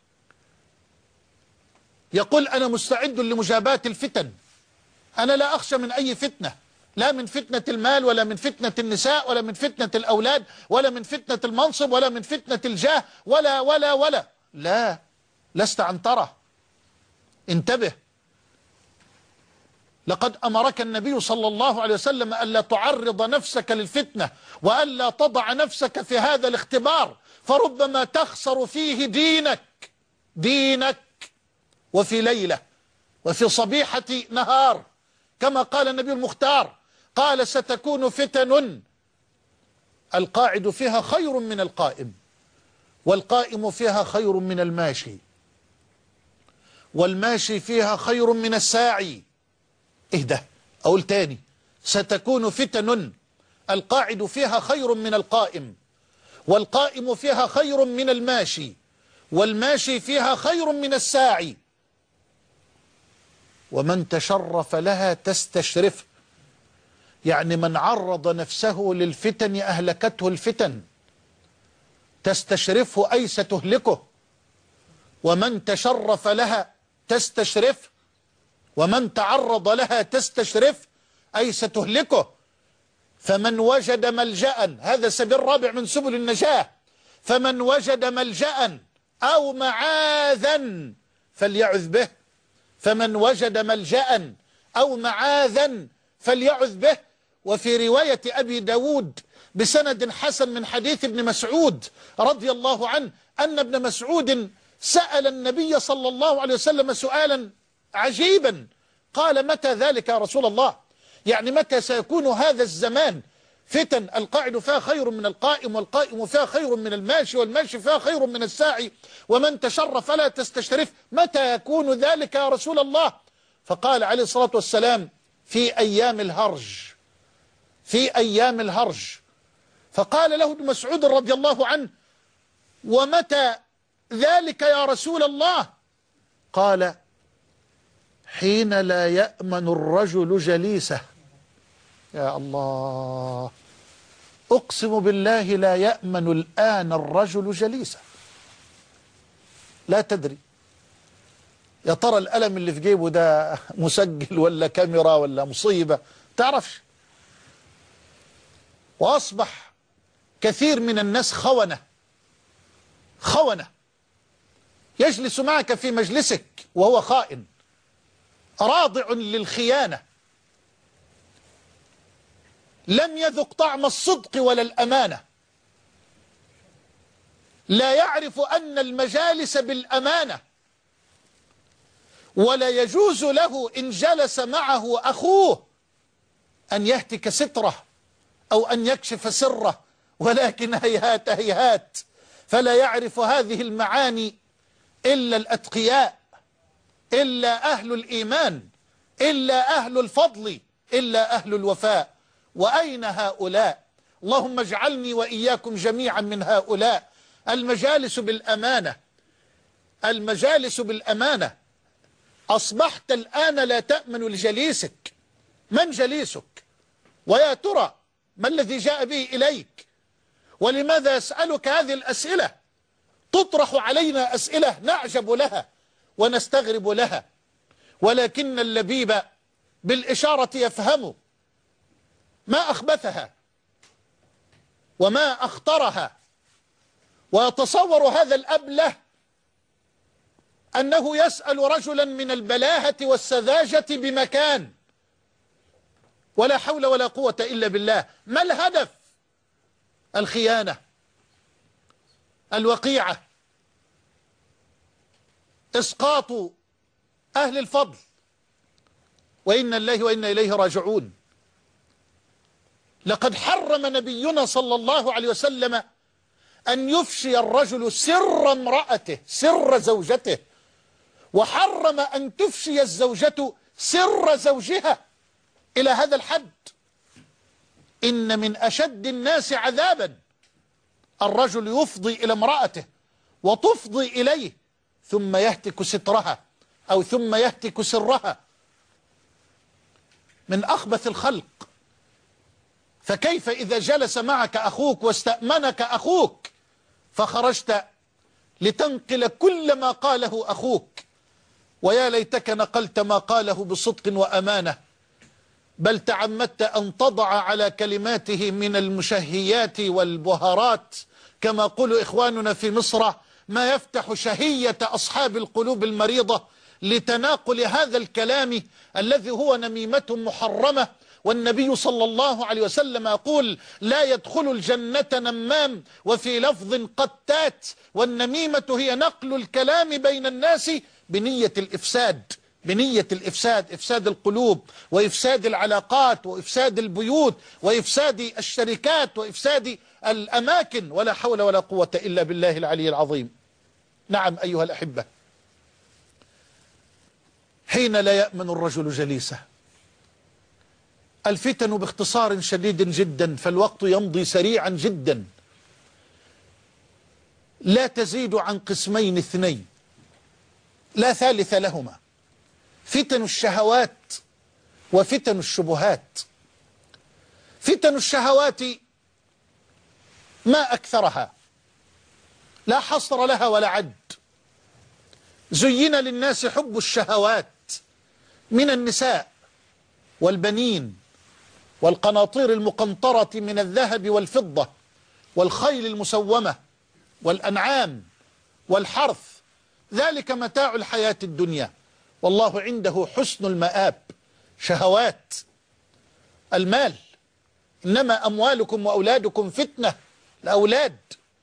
يقول: أنا مستعد لمجاباة الفتن، أنا لا أخشى من أي فتنة، لا من فتنة المال ولا من فتنة النساء ولا من فتنة الأولاد ولا من فتنة المنصب ولا من فتنة الجاه ولا ولا ولا. لا، لست عنترة، انتبه. لقد أمرك النبي صلى الله عليه وسلم ألا تعرض نفسك للفتنة وألا تضع نفسك في هذا الاختبار، فربما تخسر فيه دينك، دينك وفي ليلة وفي صبيحة نهار، كما قال النبي المختار، قال: ستكون فتن القاعد فيها خير من القائم، والقائم فيها خير من الماشي، والماشي فيها خير من الساعي. اهدى، أقول تاني: ستكون فتن القاعد فيها خير من القائم، والقائم فيها خير من الماشي، والماشي فيها خير من الساعي، ومن تشرف لها تستشرف. يعني من عرض نفسه للفتن أهلكته الفتن، تستشرفه أي ستهلكه. ومن تشرف لها تستشرف، ومن تعرض لها تستشرف أي ستهلكه. فمن وجد ملجأ، هذا سبيل رابع من سبل النجاة، فمن وجد ملجأ أو معاذا فليعذ به، فمن وجد ملجأ أو معاذا فليعذ به. وفي رواية أبي داود بسند حسن من حديث ابن مسعود رضي الله عنه أن ابن مسعود سأل النبي صلى الله عليه وسلم سؤالا عجيبا، قال: متى ذلك يا رسول الله؟ يعني متى سيكون هذا الزمان فتن القاعد فيها خير من القائم، والقائم فيها خير من الماشي، والماشي فيها خير من الساعي، ومن تشرف فلا تستشرف، متى يكون ذلك يا رسول الله؟ فقال عليه الصلاة والسلام: في أيام الهرج، في أيام الهرج. فقال له ابن مسعود رضي الله عنه: ومتى ذلك يا رسول الله؟ قال: حين لا يأمن الرجل جليسه. يا الله، أقسم بالله لا يأمن الآن الرجل جليسه. لا تدري يا ترى الألم اللي في جيبه ده مسجل ولا كاميرا ولا مصيبة، تعرفش. وأصبح كثير من الناس خونة، خونة يجلس معك في مجلسك وهو خائن، راضع للخيانة، لم يذق طعم الصدق ولا الأمانة، لا يعرف أن المجالس بالأمانة، ولا يجوز له إن جلس معه أخوه أن يهتك ستره أو أن يكشف سره، ولكن هيهات هيهات، فلا يعرف هذه المعاني إلا الأتقياء، إلا أهل الإيمان، إلا أهل الفضل، إلا أهل الوفاء. وأين هؤلاء؟ اللهم اجعلني وإياكم جميعا من هؤلاء. المجالس بالأمانة، المجالس بالأمانة. أصبحت الآن لا تأمن لجليسك. من جليسك؟ ويا ترى ما الذي جاء به إليك؟ ولماذا يسألك هذه الأسئلة؟ تطرح علينا أسئلة نعجب لها ونستغرب لها، ولكن اللبيب بالإشارة يفهم ما أخبثها وما أخطرها، ويتصور هذا الأبله أنه يسأل رجلا من البلاهة والسذاجة بمكان، ولا حول ولا قوة إلا بالله. ما الهدف؟ الخيانة، الوقيعة، إسقاط أهل الفضل. وإنا الله وإنا إليه راجعون. لقد حرم نبينا صلى الله عليه وسلم أن يفشي الرجل سر امرأته، سر زوجته، وحرم أن تفشي الزوجة سر زوجها إلى هذا الحد. إن من أشد الناس عذابا الرجل يفضي إلى امرأته وتفضي إليه ثم يهتك سترها أو ثم يهتك سرها، من أخبث الخلق. فكيف إذا جلس معك أخوك واستأمنك أخوك فخرجت لتنقل كل ما قاله أخوك، ويا ليتك نقلت ما قاله بصدق وأمانة، بل تعمدت أن تضع على كلماته من المشهيات والبهارات كما قالوا إخواننا في مصر ما يفتح شهية أصحاب القلوب المريضة لتناقل هذا الكلام الذي هو نميمة محرمة. والنبي صلى الله عليه وسلم يقول: لا يدخل الجنة نمام، وفي لفظ قتات. والنميمة هي نقل الكلام بين الناس بنية الإفساد، بنية الإفساد، إفساد القلوب وإفساد العلاقات وإفساد البيوت وإفساد الشركات وإفساد الأماكن، ولا حول ولا قوة إلا بالله العلي العظيم. نعم أيها الأحبة، حين لا يأمن الرجل جليسه الفتن باختصار شديد جدا، فالوقت يمضي سريعا جدا، لا تزيد عن قسمين اثنين لا ثالث لهما: فتن الشهوات وفتن الشبهات. فتن الشهوات ما أكثرها، لا حصر لها ولا عد. زين للناس حب الشهوات من النساء والبنين والقناطير المقنطرة من الذهب والفضة والخيل المسومة والأنعام والحرث، ذلك متاع الحياة الدنيا، والله عنده حسن المآب. شهوات المال، إنما أموالكم وأولادكم فتنة. الأولاد.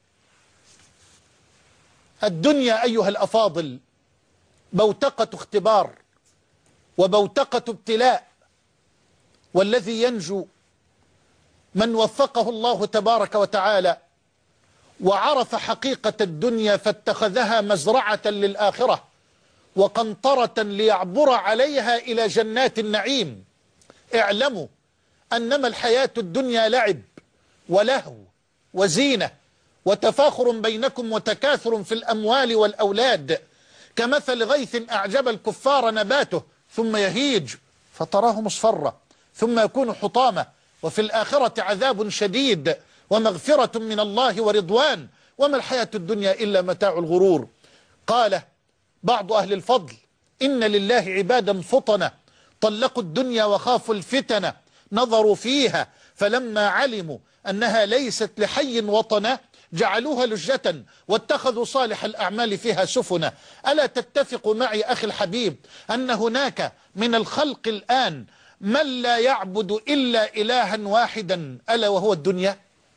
الدنيا أيها الأفاضل بوتقة اختبار وبوتقة ابتلاء، والذي ينجو من وفقه الله تبارك وتعالى وعرف حقيقة الدنيا فاتخذها مزرعة للآخرة وقنطرة ليعبر عليها إلى جنات النعيم. اعلموا أنما الحياة الدنيا لعب ولهو وزينة وتفاخر بينكم وتكاثر في الأموال والأولاد، كمثل غيث أعجب الكفار نباته ثم يهيج فتراه مصفرا ثم يكون حطاما، وفي الآخرة عذاب شديد ومغفرة من الله ورضوان، وما الحياة الدنيا إلا متاع الغرور. قال بعض أهل الفضل: إن لله عبادا فطنة طلقوا الدنيا وخافوا الفتنة، نظروا فيها فلما علموا أنها ليست لحي وطنا جعلوها لجة واتخذوا صالح الأعمال فيها سفنا. ألا تتفق معي أخي الحبيب أن هناك من الخلق الآن من لا يعبد إلا إلها واحدا، ألا وهو الدنيا؟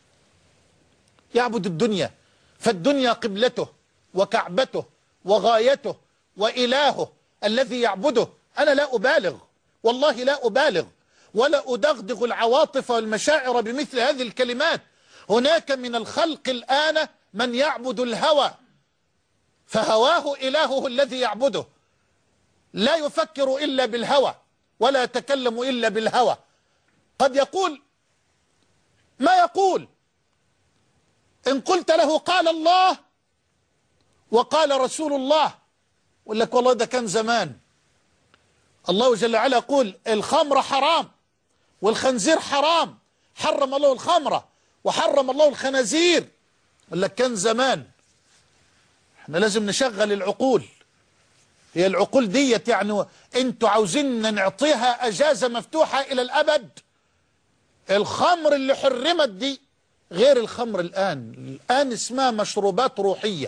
يعبد الدنيا، فالدنيا قبلته وكعبته وغايته وإلهه الذي يعبده. أنا لا أبالغ، والله لا أبالغ ولا أدغدغ العواطف والمشاعر بمثل هذه الكلمات. هناك من الخلق الآن من يعبد الهوى، فهواه إلهه الذي يعبده، لا يفكر إلا بالهوى ولا يتكلم إلا بالهوى. قد يقول ما يقول، إن قلت له قال الله وقال رسول الله يقول لك والله ده كان زمان. الله جل وعلا يقول الخمر حرام والخنزير حرام، حرم الله الخمر وحرم الله الخنازير، يقول لك كان زمان. احنا لازم نشغل العقول، هي العقول ديت يعني انتوا عاوزين نعطيها اجازة مفتوحة الى الابد؟ الخمر اللي حرمت دي غير الخمر الآن، الآن اسمها مشروبات روحية.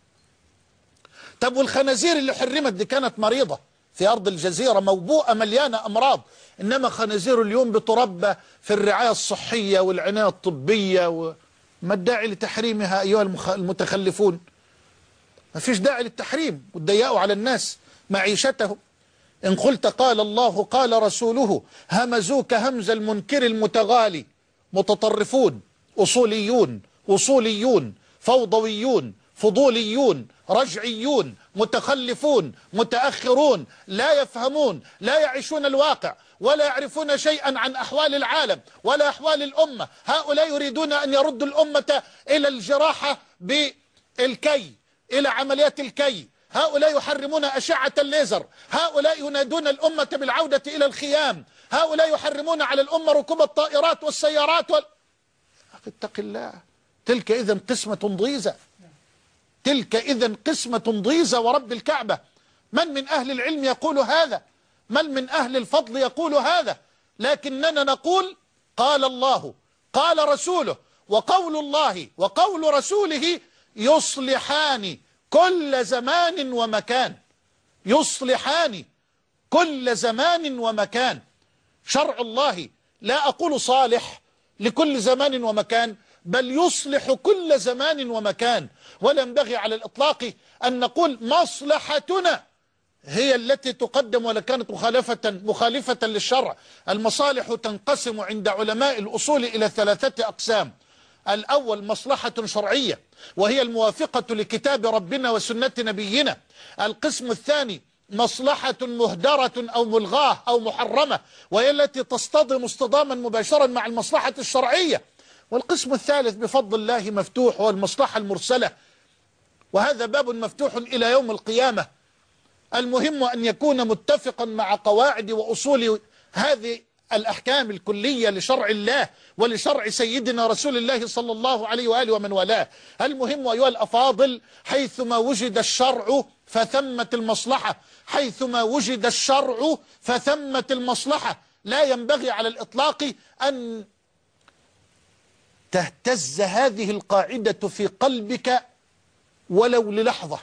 طب والخنازير اللي حرمت دي كانت مريضة في أرض الجزيرة موبوءة مليانة أمراض، إنما خنازير اليوم بتربى في الرعاية الصحية والعناية الطبية، وما الداعي لتحريمها أيها المتخلفون؟ ما فيش داعي للتحريم، وتضيقوا على الناس معيشتهم. إن قلت قال الله قال رسوله همزوك همز المنكر المتغالي، متطرفون أصوليون وصوليون فوضويون فضوليون رجعيون متخلفون متأخرون، لا يفهمون، لا يعيشون الواقع ولا يعرفون شيئا عن أحوال العالم ولا أحوال الأمة. هؤلاء يريدون أن يردوا الأمة إلى الجراحة بالكي، إلى عمليات الكي. هؤلاء يحرمون أشعة الليزر، هؤلاء ينادون الأمة بالعودة إلى الخيام، هؤلاء يحرمون على الأمة ركوب الطائرات والسيارات وال... أخي اتق الله، تلك إذن قسمة ضيزة، تلك إذن قسمة ضيزة ورب الكعبة. من من أهل العلم يقول هذا؟ من من أهل الفضل يقول هذا؟ لكننا نقول قال الله قال رسوله، وقول الله وقول رسوله يصلحان كل زمان ومكان، يصلحان كل زمان ومكان. شرع الله لا أقول صالح لكل زمان ومكان، بل يصلح كل زمان ومكان. ولا ينبغي على الإطلاق أن نقول مصلحتنا هي التي تقدم ولا كانت مخالفة مخالفة للشرع. المصالح تنقسم عند علماء الأصول إلى ثلاثة أقسام. الأول مصلحة شرعية وهي الموافقة لكتاب ربنا وسنة نبينا. القسم الثاني مصلحة مهدرة أو ملغاة أو محرمة، وهي التي تصطدم اصطداما مباشرا مع المصلحة الشرعية. والقسم الثالث بفضل الله مفتوح، هو المصلحة المرسلة، وهذا باب مفتوح إلى يوم القيامة. المهم أن يكون متفقا مع قواعد وأصول هذه الأحكام الكلية لشرع الله ولشرع سيدنا رسول الله صلى الله عليه وآله ومن والاه. المهم أيها الأفاضل، حيثما وجد الشرع فثمة المصلحة، حيثما وجد الشرع فثمة المصلحة. لا ينبغي على الإطلاق أن تهتز هذه القاعدة في قلبك ولو للحظة.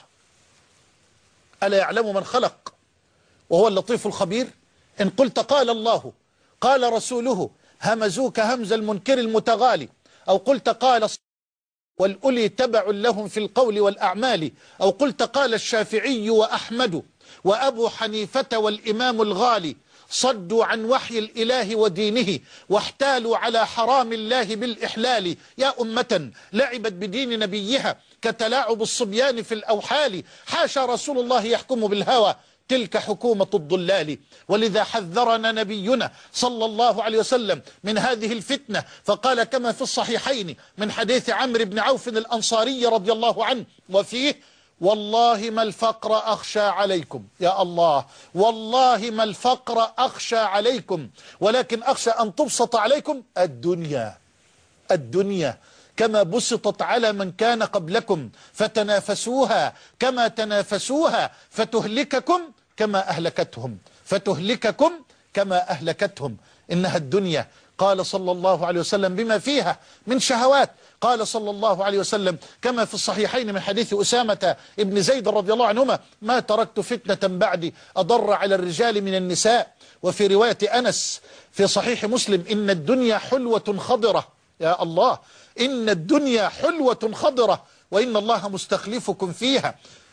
ألا يعلم من خلق وهو اللطيف الخبير؟ إن قلت قال الله قال رسوله همزوك همز المنكر المتغالي، أو قلت قال والأولي تبع لهم في القول والأعمال، أو قلت قال الشافعي وأحمد وأبو حنيفة والإمام الغالي، صدوا عن وحي الإله ودينه واحتالوا على حرام الله بالإحلال. يا أمة لعبت بدين نبيها كتلاعب الصبيان في الأوحال، حاشا رسول الله يحكم بالهوى تلك حكومة الضلال. ولذا حذرنا نبينا صلى الله عليه وسلم من هذه الفتنة، فقال كما في الصحيحين من حديث عمرو بن عوف الأنصاري رضي الله عنه، وفيه والله ما الفقر أخشى عليكم، يا الله والله ما الفقر أخشى عليكم، ولكن أخشى أن تبسط عليكم الدنيا الدنيا كما بسطت على من كان قبلكم فتنافسوها كما تنافسوها فتهلككم كما أهلكتهم فتهلككم كما أهلكتهم. إنها الدنيا، قال صلى الله عليه وسلم بما فيها من شهوات، قال صلى الله عليه وسلم كما في الصحيحين من حديث أسامة ابن زيد رضي الله عنهما، ما تركت فتنة بعدي أضر على الرجال من النساء. وفي رواية أنس في صحيح مسلم إن الدنيا حلوة خضرة، يا الله إن الدنيا حلوة خضرة وإن الله مستخلفكم فيها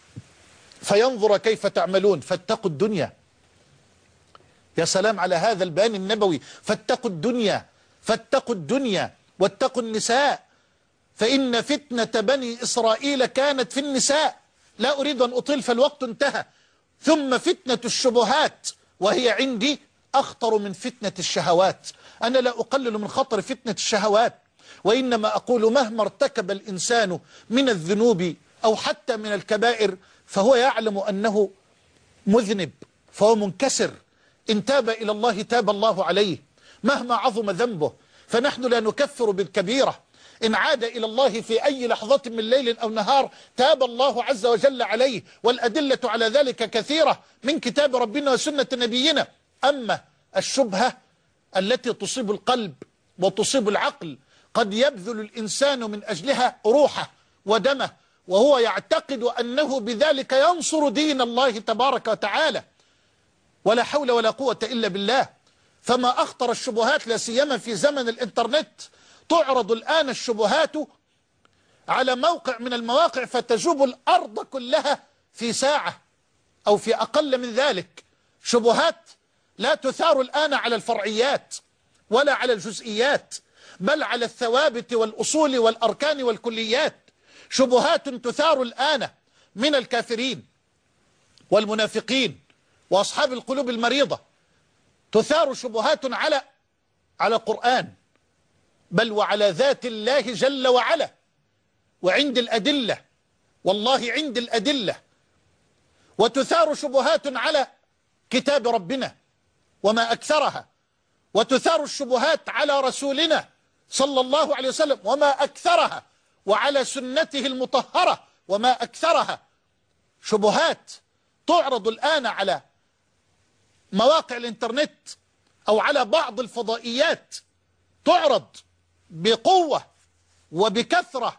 فينظر كيف تعملون. فاتقوا الدنيا. يا سلام على هذا البيان النبوي، فاتقوا الدنيا فاتقوا الدنيا واتقوا النساء، فإن فتنة بني إسرائيل كانت في النساء. لا أريد أن أطيل فالوقت انتهى. ثم فتنة الشبهات، وهي عندي أخطر من فتنة الشهوات. أنا لا أقلل من خطر فتنة الشهوات، وإنما أقول مهما ارتكب الإنسان من الذنوب أو حتى من الكبائر فهو يعلم أنه مذنب، فهو منكسر. إن تاب إلى الله تاب الله عليه مهما عظم ذنبه، فنحن لا نكفر بالكبيرة. إن عاد إلى الله في أي لحظة من ليل أو نهار تاب الله عز وجل عليه، والأدلة على ذلك كثيرة من كتاب ربنا وسنة نبينا. أما الشبهة التي تصيب القلب وتصيب العقل قد يبذل الإنسان من أجلها روحه ودمه، وهو يعتقد أنه بذلك ينصر دين الله تبارك وتعالى، ولا حول ولا قوة إلا بالله. فما أخطر الشبهات لا سيما في زمن الإنترنت. تعرض الآن الشبهات على موقع من المواقع فتجوب الأرض كلها في ساعة أو في أقل من ذلك. شبهات لا تثار الآن على الفرعيات ولا على الجزئيات، بل على الثوابت والأصول والأركان والكليات. شبهات تثار الآن من الكافرين والمنافقين وأصحاب القلوب المريضة. تثار شبهات على على القرآن، بل وعلى ذات الله جل وعلا، وعند الأدلة، والله عند الأدلة. وتثار شبهات على كتاب ربنا وما أكثرها، وتثار الشبهات على رسولنا صلى الله عليه وسلم وما أكثرها، وعلى سنته المطهرة وما أكثرها. شبهات تعرض الآن على مواقع الإنترنت أو على بعض الفضائيات، تعرض بقوة وبكثرة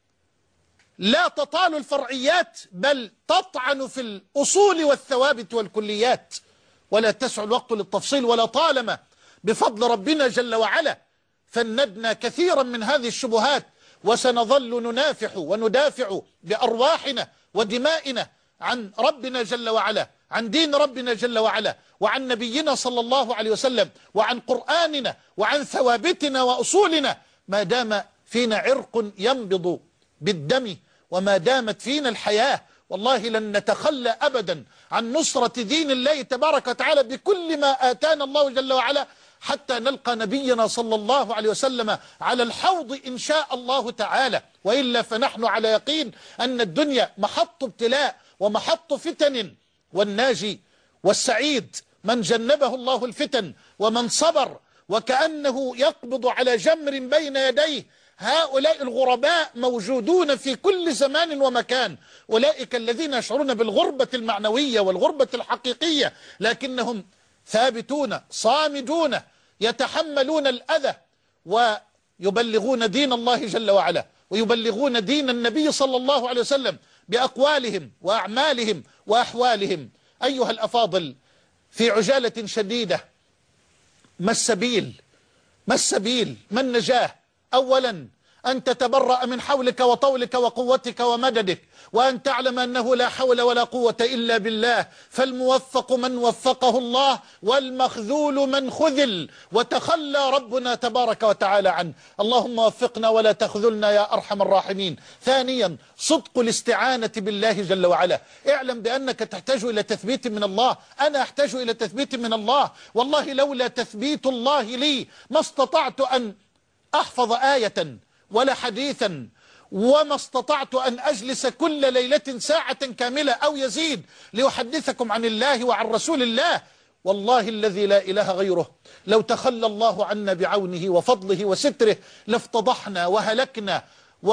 لا تطال الفرعيات، بل تطعن في الأصول والثوابت والكليات. ولا تسع الوقت للتفصيل، ولا طالما بفضل ربنا جل وعلا فندنا كثيرا من هذه الشبهات، وسنظل ننافح وندافع بأرواحنا ودمائنا عن ربنا جل وعلا، عن دين ربنا جل وعلا، وعن نبينا صلى الله عليه وسلم، وعن قرآننا، وعن ثوابتنا وأصولنا، ما دام فينا عرق ينبض بالدم، وما دامت فينا الحياة، والله لن نتخلى أبدا عن نصرة دين الله تبارك وتعالى بكل ما آتانا الله جل وعلا حتى نلقى نبينا صلى الله عليه وسلم على الحوض إن شاء الله تعالى. وإلا فنحن على يقين أن الدنيا محط ابتلاء ومحط فتن، والناجي والسعيد من جنبه الله الفتن ومن صبر وكأنه يقبض على جمر بين يديه. هؤلاء الغرباء موجودون في كل زمان ومكان، أولئك الذين يشعرون بالغربة المعنوية والغربة الحقيقية، لكنهم ثابتون صامدون يتحملون الأذى ويبلغون دين الله جل وعلا ويبلغون دين النبي صلى الله عليه وسلم بأقوالهم وأعمالهم وأحوالهم. أيها الأفاضل، في عجالة شديدة، ما السبيل ما السبيل ما النجاة؟ أولا أن تتبرأ من حولك وطولك وقوتك ومددك، وأن تعلم أنه لا حول ولا قوة إلا بالله، فالموفق من وفقه الله والمخذول من خذل وتخلى ربنا تبارك وتعالى عنه. اللهم وفقنا ولا تخذلنا يا أرحم الراحمين. ثانيا صدق الاستعانة بالله جل وعلا. اعلم بأنك تحتاج إلى تثبيت من الله، أنا أحتاج إلى تثبيت من الله. والله لولا تثبيت الله لي ما استطعت أن أحفظ آية ولا حديثا، وما استطعت أن أجلس كل ليلة ساعة كاملة أو يزيد لأحدثكم عن الله وعن رسول الله. والله الذي لا إله غيره لو تخلى الله عنا بعونه وفضله وستره لافتضحنا وهلكنا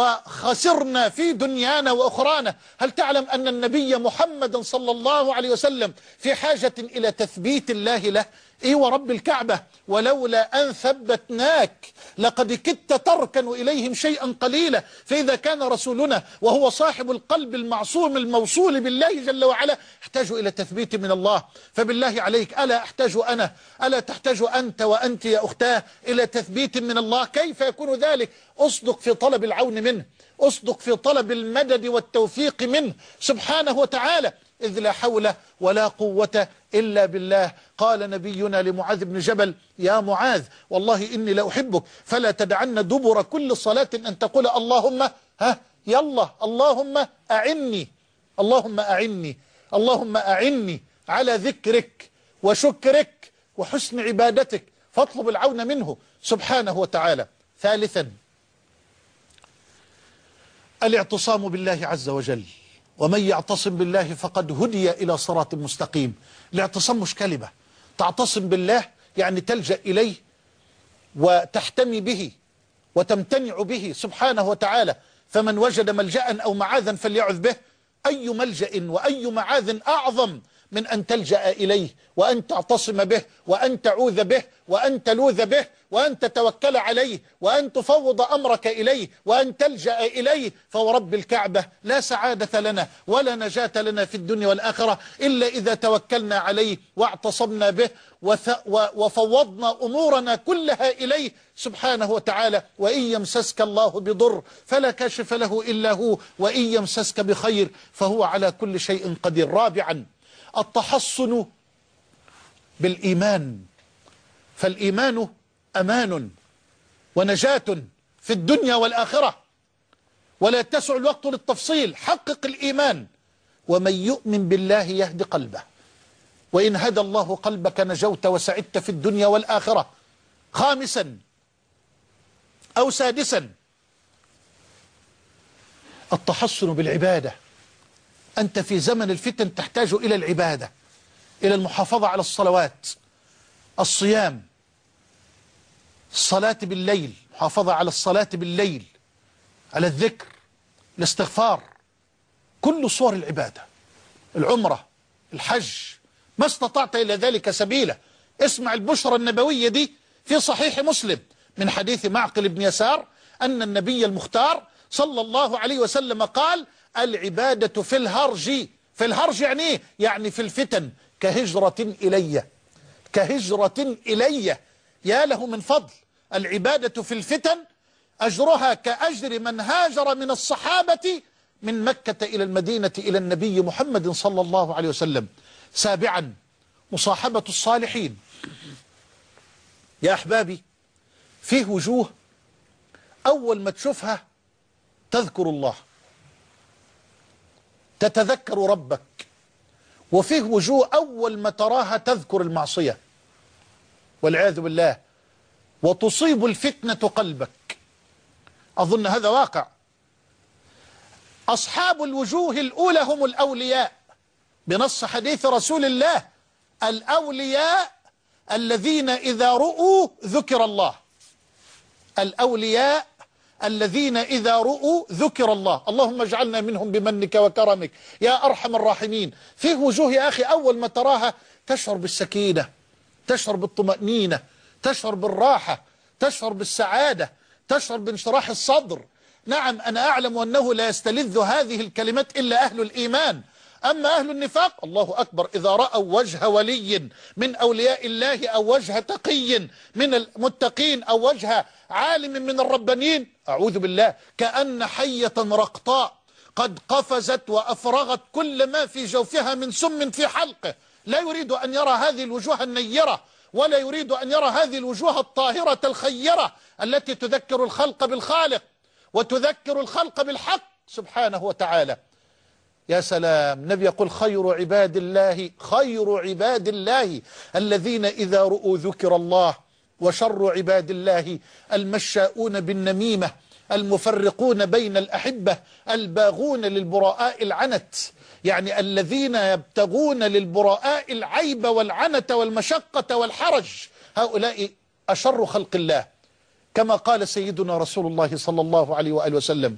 وخسرنا في دنيانا وأخرانا. هل تعلم أن النبي محمد صلى الله عليه وسلم في حاجة إلى تثبيت الله له؟ إيه ورب الكعبة، ولولا أن ثبتناك لقد كدت تركن إليهم شيئا قليلا. فإذا كان رسولنا وهو صاحب القلب المعصوم الموصول بالله جل وعلا احتاج إلى تثبيت من الله، فبالله عليك ألا أحتاج أنا، ألا تحتاج أنت وأنت يا أختاه إلى تثبيت من الله؟ كيف يكون ذلك؟ أصدق في طلب العون منه، أصدق في طلب المدد والتوفيق منه سبحانه وتعالى، إذ لا حول ولا قوة إلا بالله. قال نبينا لمعاذ بن جبل: يا معاذ والله إني لأحبك فلا تدعن دبر كل صلاة أن تقول اللهم ها يلا اللهم أعني اللهم أعني اللهم أعني على ذكرك وشكرك وحسن عبادتك، فاطلب العون منه سبحانه وتعالى. ثالثا الاعتصام بالله عز وجل، ومن يعتصم بالله فقد هدي إلى صراط مستقيم. الاعتصام مش كلمة، تعتصم بالله يعني تلجأ إليه وتحتمي به وتمتنع به سبحانه وتعالى. فمن وجد ملجأ أو معاذا فليعذ به. أي ملجأ وأي معاذ أعظم من أن تلجأ إليه وأن تعتصم به وأن تعوذ به وأن تلوذ به وأن تتوكل عليه وأن تفوض أمرك إليه وأن تلجأ إليه. فورب الكعبة لا سعادة لنا ولا نجاة لنا في الدنيا والآخرة إلا إذا توكلنا عليه واعتصمنا به وفوضنا أمورنا كلها إليه سبحانه وتعالى. وإن يمسسك الله بضر فلا كاشف له إلا هو، وإن يمسسك بخير فهو على كل شيء قدير. رابعا التحصن بالإيمان، فالإيمان أمان ونجاة في الدنيا والآخرة، ولا يتسع الوقت للتفصيل. حقق الإيمان، ومن يؤمن بالله يهد قلبه، وإن هدى الله قلبك نجوت وسعدت في الدنيا والآخرة. خامسا أو سادسا التحصن بالعبادة. أنت في زمن الفتن تحتاج إلى العبادة، إلى المحافظة على الصلوات، الصيام، الصلاة بالليل، محافظة على الصلاة بالليل، على الذكر، الاستغفار، كل صور العبادة، العمرة، الحج، ما استطعت إلى ذلك سبيلا. اسمع البشرى النبوية دي في صحيح مسلم من حديث معقل بن يسار أن النبي المختار صلى الله عليه وسلم قال: العبادة في الهرج. في الهرج يعني ايه؟ يعني في الفتن كهجرة إلي، كهجرة إلي. يا له من فضل. العبادة في الفتن أجرها كأجر من هاجر من الصحابة من مكة إلى المدينة إلى النبي محمد صلى الله عليه وسلم. سابعا مصاحبة الصالحين. يا أحبابي، فيه وجوه أول ما تشوفها تذكر الله، تتذكر ربك، وفيه وجوه أول ما تراها تذكر المعصية والعياذ بالله، وتصيب الفتنة قلبك. أظن هذا واقع. أصحاب الوجوه الأولى هم الأولياء بنص حديث رسول الله: الأولياء الذين إذا رؤوا ذكر الله. الأولياء الذين إذا رؤوا ذكر الله. اللهم اجعلنا منهم بمنك وكرمك يا أرحم الراحمين. فيه وجوه يا أخي أول ما تراها تشعر بالسكينة، تشعر بالطمأنينة، تشعر بالراحة، تشعر بالسعادة، تشعر بانشراح الصدر. نعم أنا أعلم أنه لا يستلذ هذه الكلمات إلا أهل الإيمان، أما أهل النفاق الله أكبر إذا رأوا وجه ولي من أولياء الله أو وجه تقي من المتقين أو وجه عالم من الربانيين، أعوذ بالله، كأن حية رقطاء قد قفزت وأفرغت كل ما في جوفها من سم في حلقه. لا يريد أن يرى هذه الوجوه النيرة، ولا يريد أن يرى هذه الوجوه الطاهرة الخيرة التي تذكر الخلق بالخالق وتذكر الخلق بالحق سبحانه وتعالى. يا سلام، النبي يقول: خير عباد الله خير عباد الله الذين إذا رؤوا ذكر الله، وشر عباد الله المشاؤون بالنميمة، المفرقون بين الأحبة، الباغون للبراء العنت، يعني الذين يبتغون للبراء العيب والعنة والمشقة والحرج. هؤلاء أشر خلق الله، كما قال سيدنا رسول الله صلى الله عليه وآله وسلم.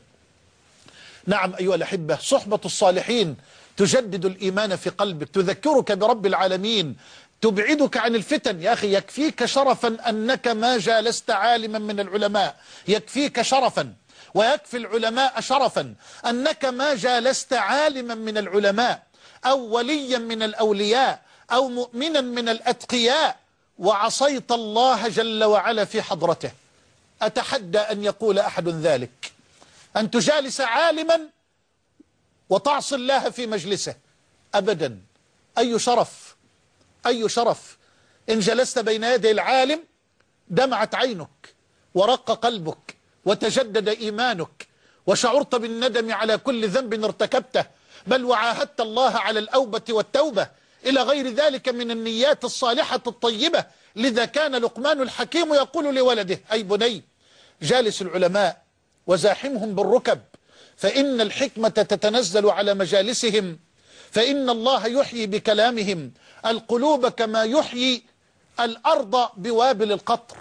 نعم أيها الأحبة، صحبة الصالحين تجدد الإيمان في قلبك، تذكرك برب العالمين، تبعدك عن الفتن. يا أخي يكفيك شرفا أنك ما جالست عالما من العلماء، يكفيك شرفا ويكفي العلماء شرفا أنك ما جالست عالما من العلماء أو وليا من الأولياء أو مؤمنا من الأتقياء وعصيت الله جل وعلا في حضرته. أتحدى أن يقول أحد ذلك، أن تجالس عالما وتعصي الله في مجلسه، أبدا. أي شرف، أي شرف. إن جلست بين يدي العالم دمعت عينك ورق قلبك وتجدد إيمانك وشعرت بالندم على كل ذنب ارتكبته، بل وعاهدت الله على الأوبة والتوبة إلى غير ذلك من النيات الصالحة الطيبة. لذا كان لقمان الحكيم يقول لولده: أي بني، جالس العلماء وزاحمهم بالركب، فإن الحكمة تتنزل على مجالسهم، فإن الله يحيي بكلامهم القلوب كما يحيي الأرض بوابل القطر.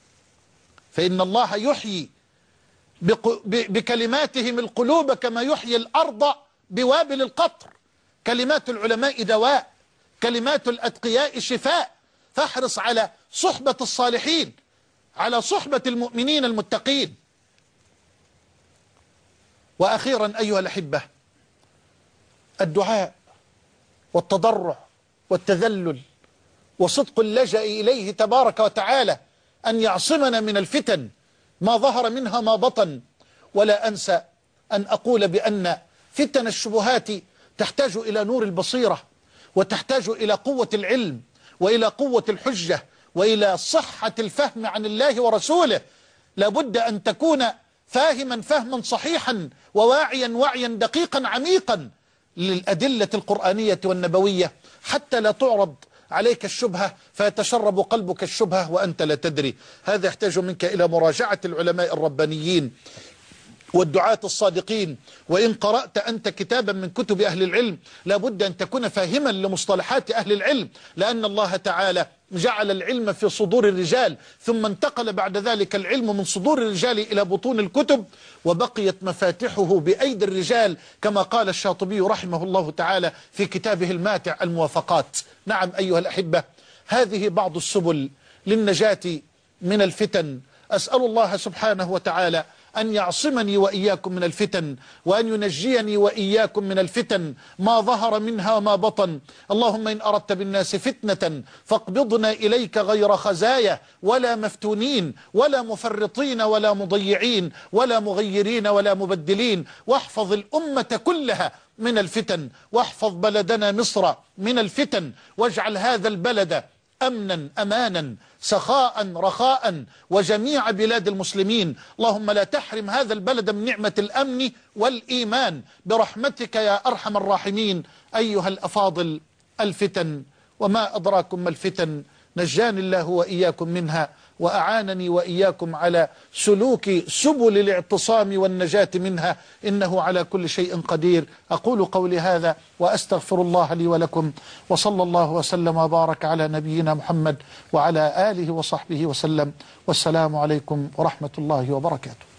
فإن الله يحيي بكلماتهم القلوب كما يحيي الأرض بوابل القطر. كلمات العلماء دواء، كلمات الأتقياء شفاء. فاحرص على صحبة الصالحين، على صحبة المؤمنين المتقين. وأخيرا أيها الأحبة، الدعاء والتضرع والتذلل وصدق اللجأ إليه تبارك وتعالى أن يعصمنا من الفتن ما ظهر منها ما بطن. ولا أنسى أن أقول بأن فتن الشبهات تحتاج إلى نور البصيرة، وتحتاج إلى قوة العلم، وإلى قوة الحجة، وإلى صحة الفهم عن الله ورسوله. لابد أن تكون فاهما فهما صحيحا وواعيا وعيا دقيقا عميقا للأدلة القرآنية والنبوية، حتى لا تعرض عليك الشبهة فيتشرب قلبك الشبهة وأنت لا تدري. هذا يحتاج منك إلى مراجعة العلماء الربانيين والدعاة الصادقين. وإن قرأت أنت كتابا من كتب أهل العلم لابد أن تكون فاهما لمصطلحات أهل العلم، لأن الله تعالى جعل العلم في صدور الرجال، ثم انتقل بعد ذلك العلم من صدور الرجال إلى بطون الكتب، وبقيت مفاتحه بأيدي الرجال، كما قال الشاطبي رحمه الله تعالى في كتابه الماتع الموافقات. نعم أيها الأحبة، هذه بعض السبل للنجاة من الفتن. أسأل الله سبحانه وتعالى أن يعصمني وإياكم من الفتن، وأن ينجيني وإياكم من الفتن ما ظهر منها وما بطن. اللهم إن أردت بالناس فتنة فاقبضنا إليك غير خزايا ولا مفتونين ولا مفرطين ولا مضيعين ولا مغيرين ولا مبدلين، واحفظ الأمة كلها من الفتن، واحفظ بلدنا مصر من الفتن، واجعل هذا البلد أمنا أمانا سخاء رخاء وجميع بلاد المسلمين. اللهم لا تحرم هذا البلد من نعمة الأمن والإيمان برحمتك يا أرحم الراحمين. أيها الأفاضل، الفتن وما أدراكم ما الفتن، نجاني الله وإياكم منها وأعانني وإياكم على سلوك سبل الاعتصام والنجاة منها، إنه على كل شيء قدير. أقول قولي هذا وأستغفر الله لي ولكم، وصلى الله وسلم وبارك على نبينا محمد وعلى آله وصحبه وسلم، والسلام عليكم ورحمة الله وبركاته.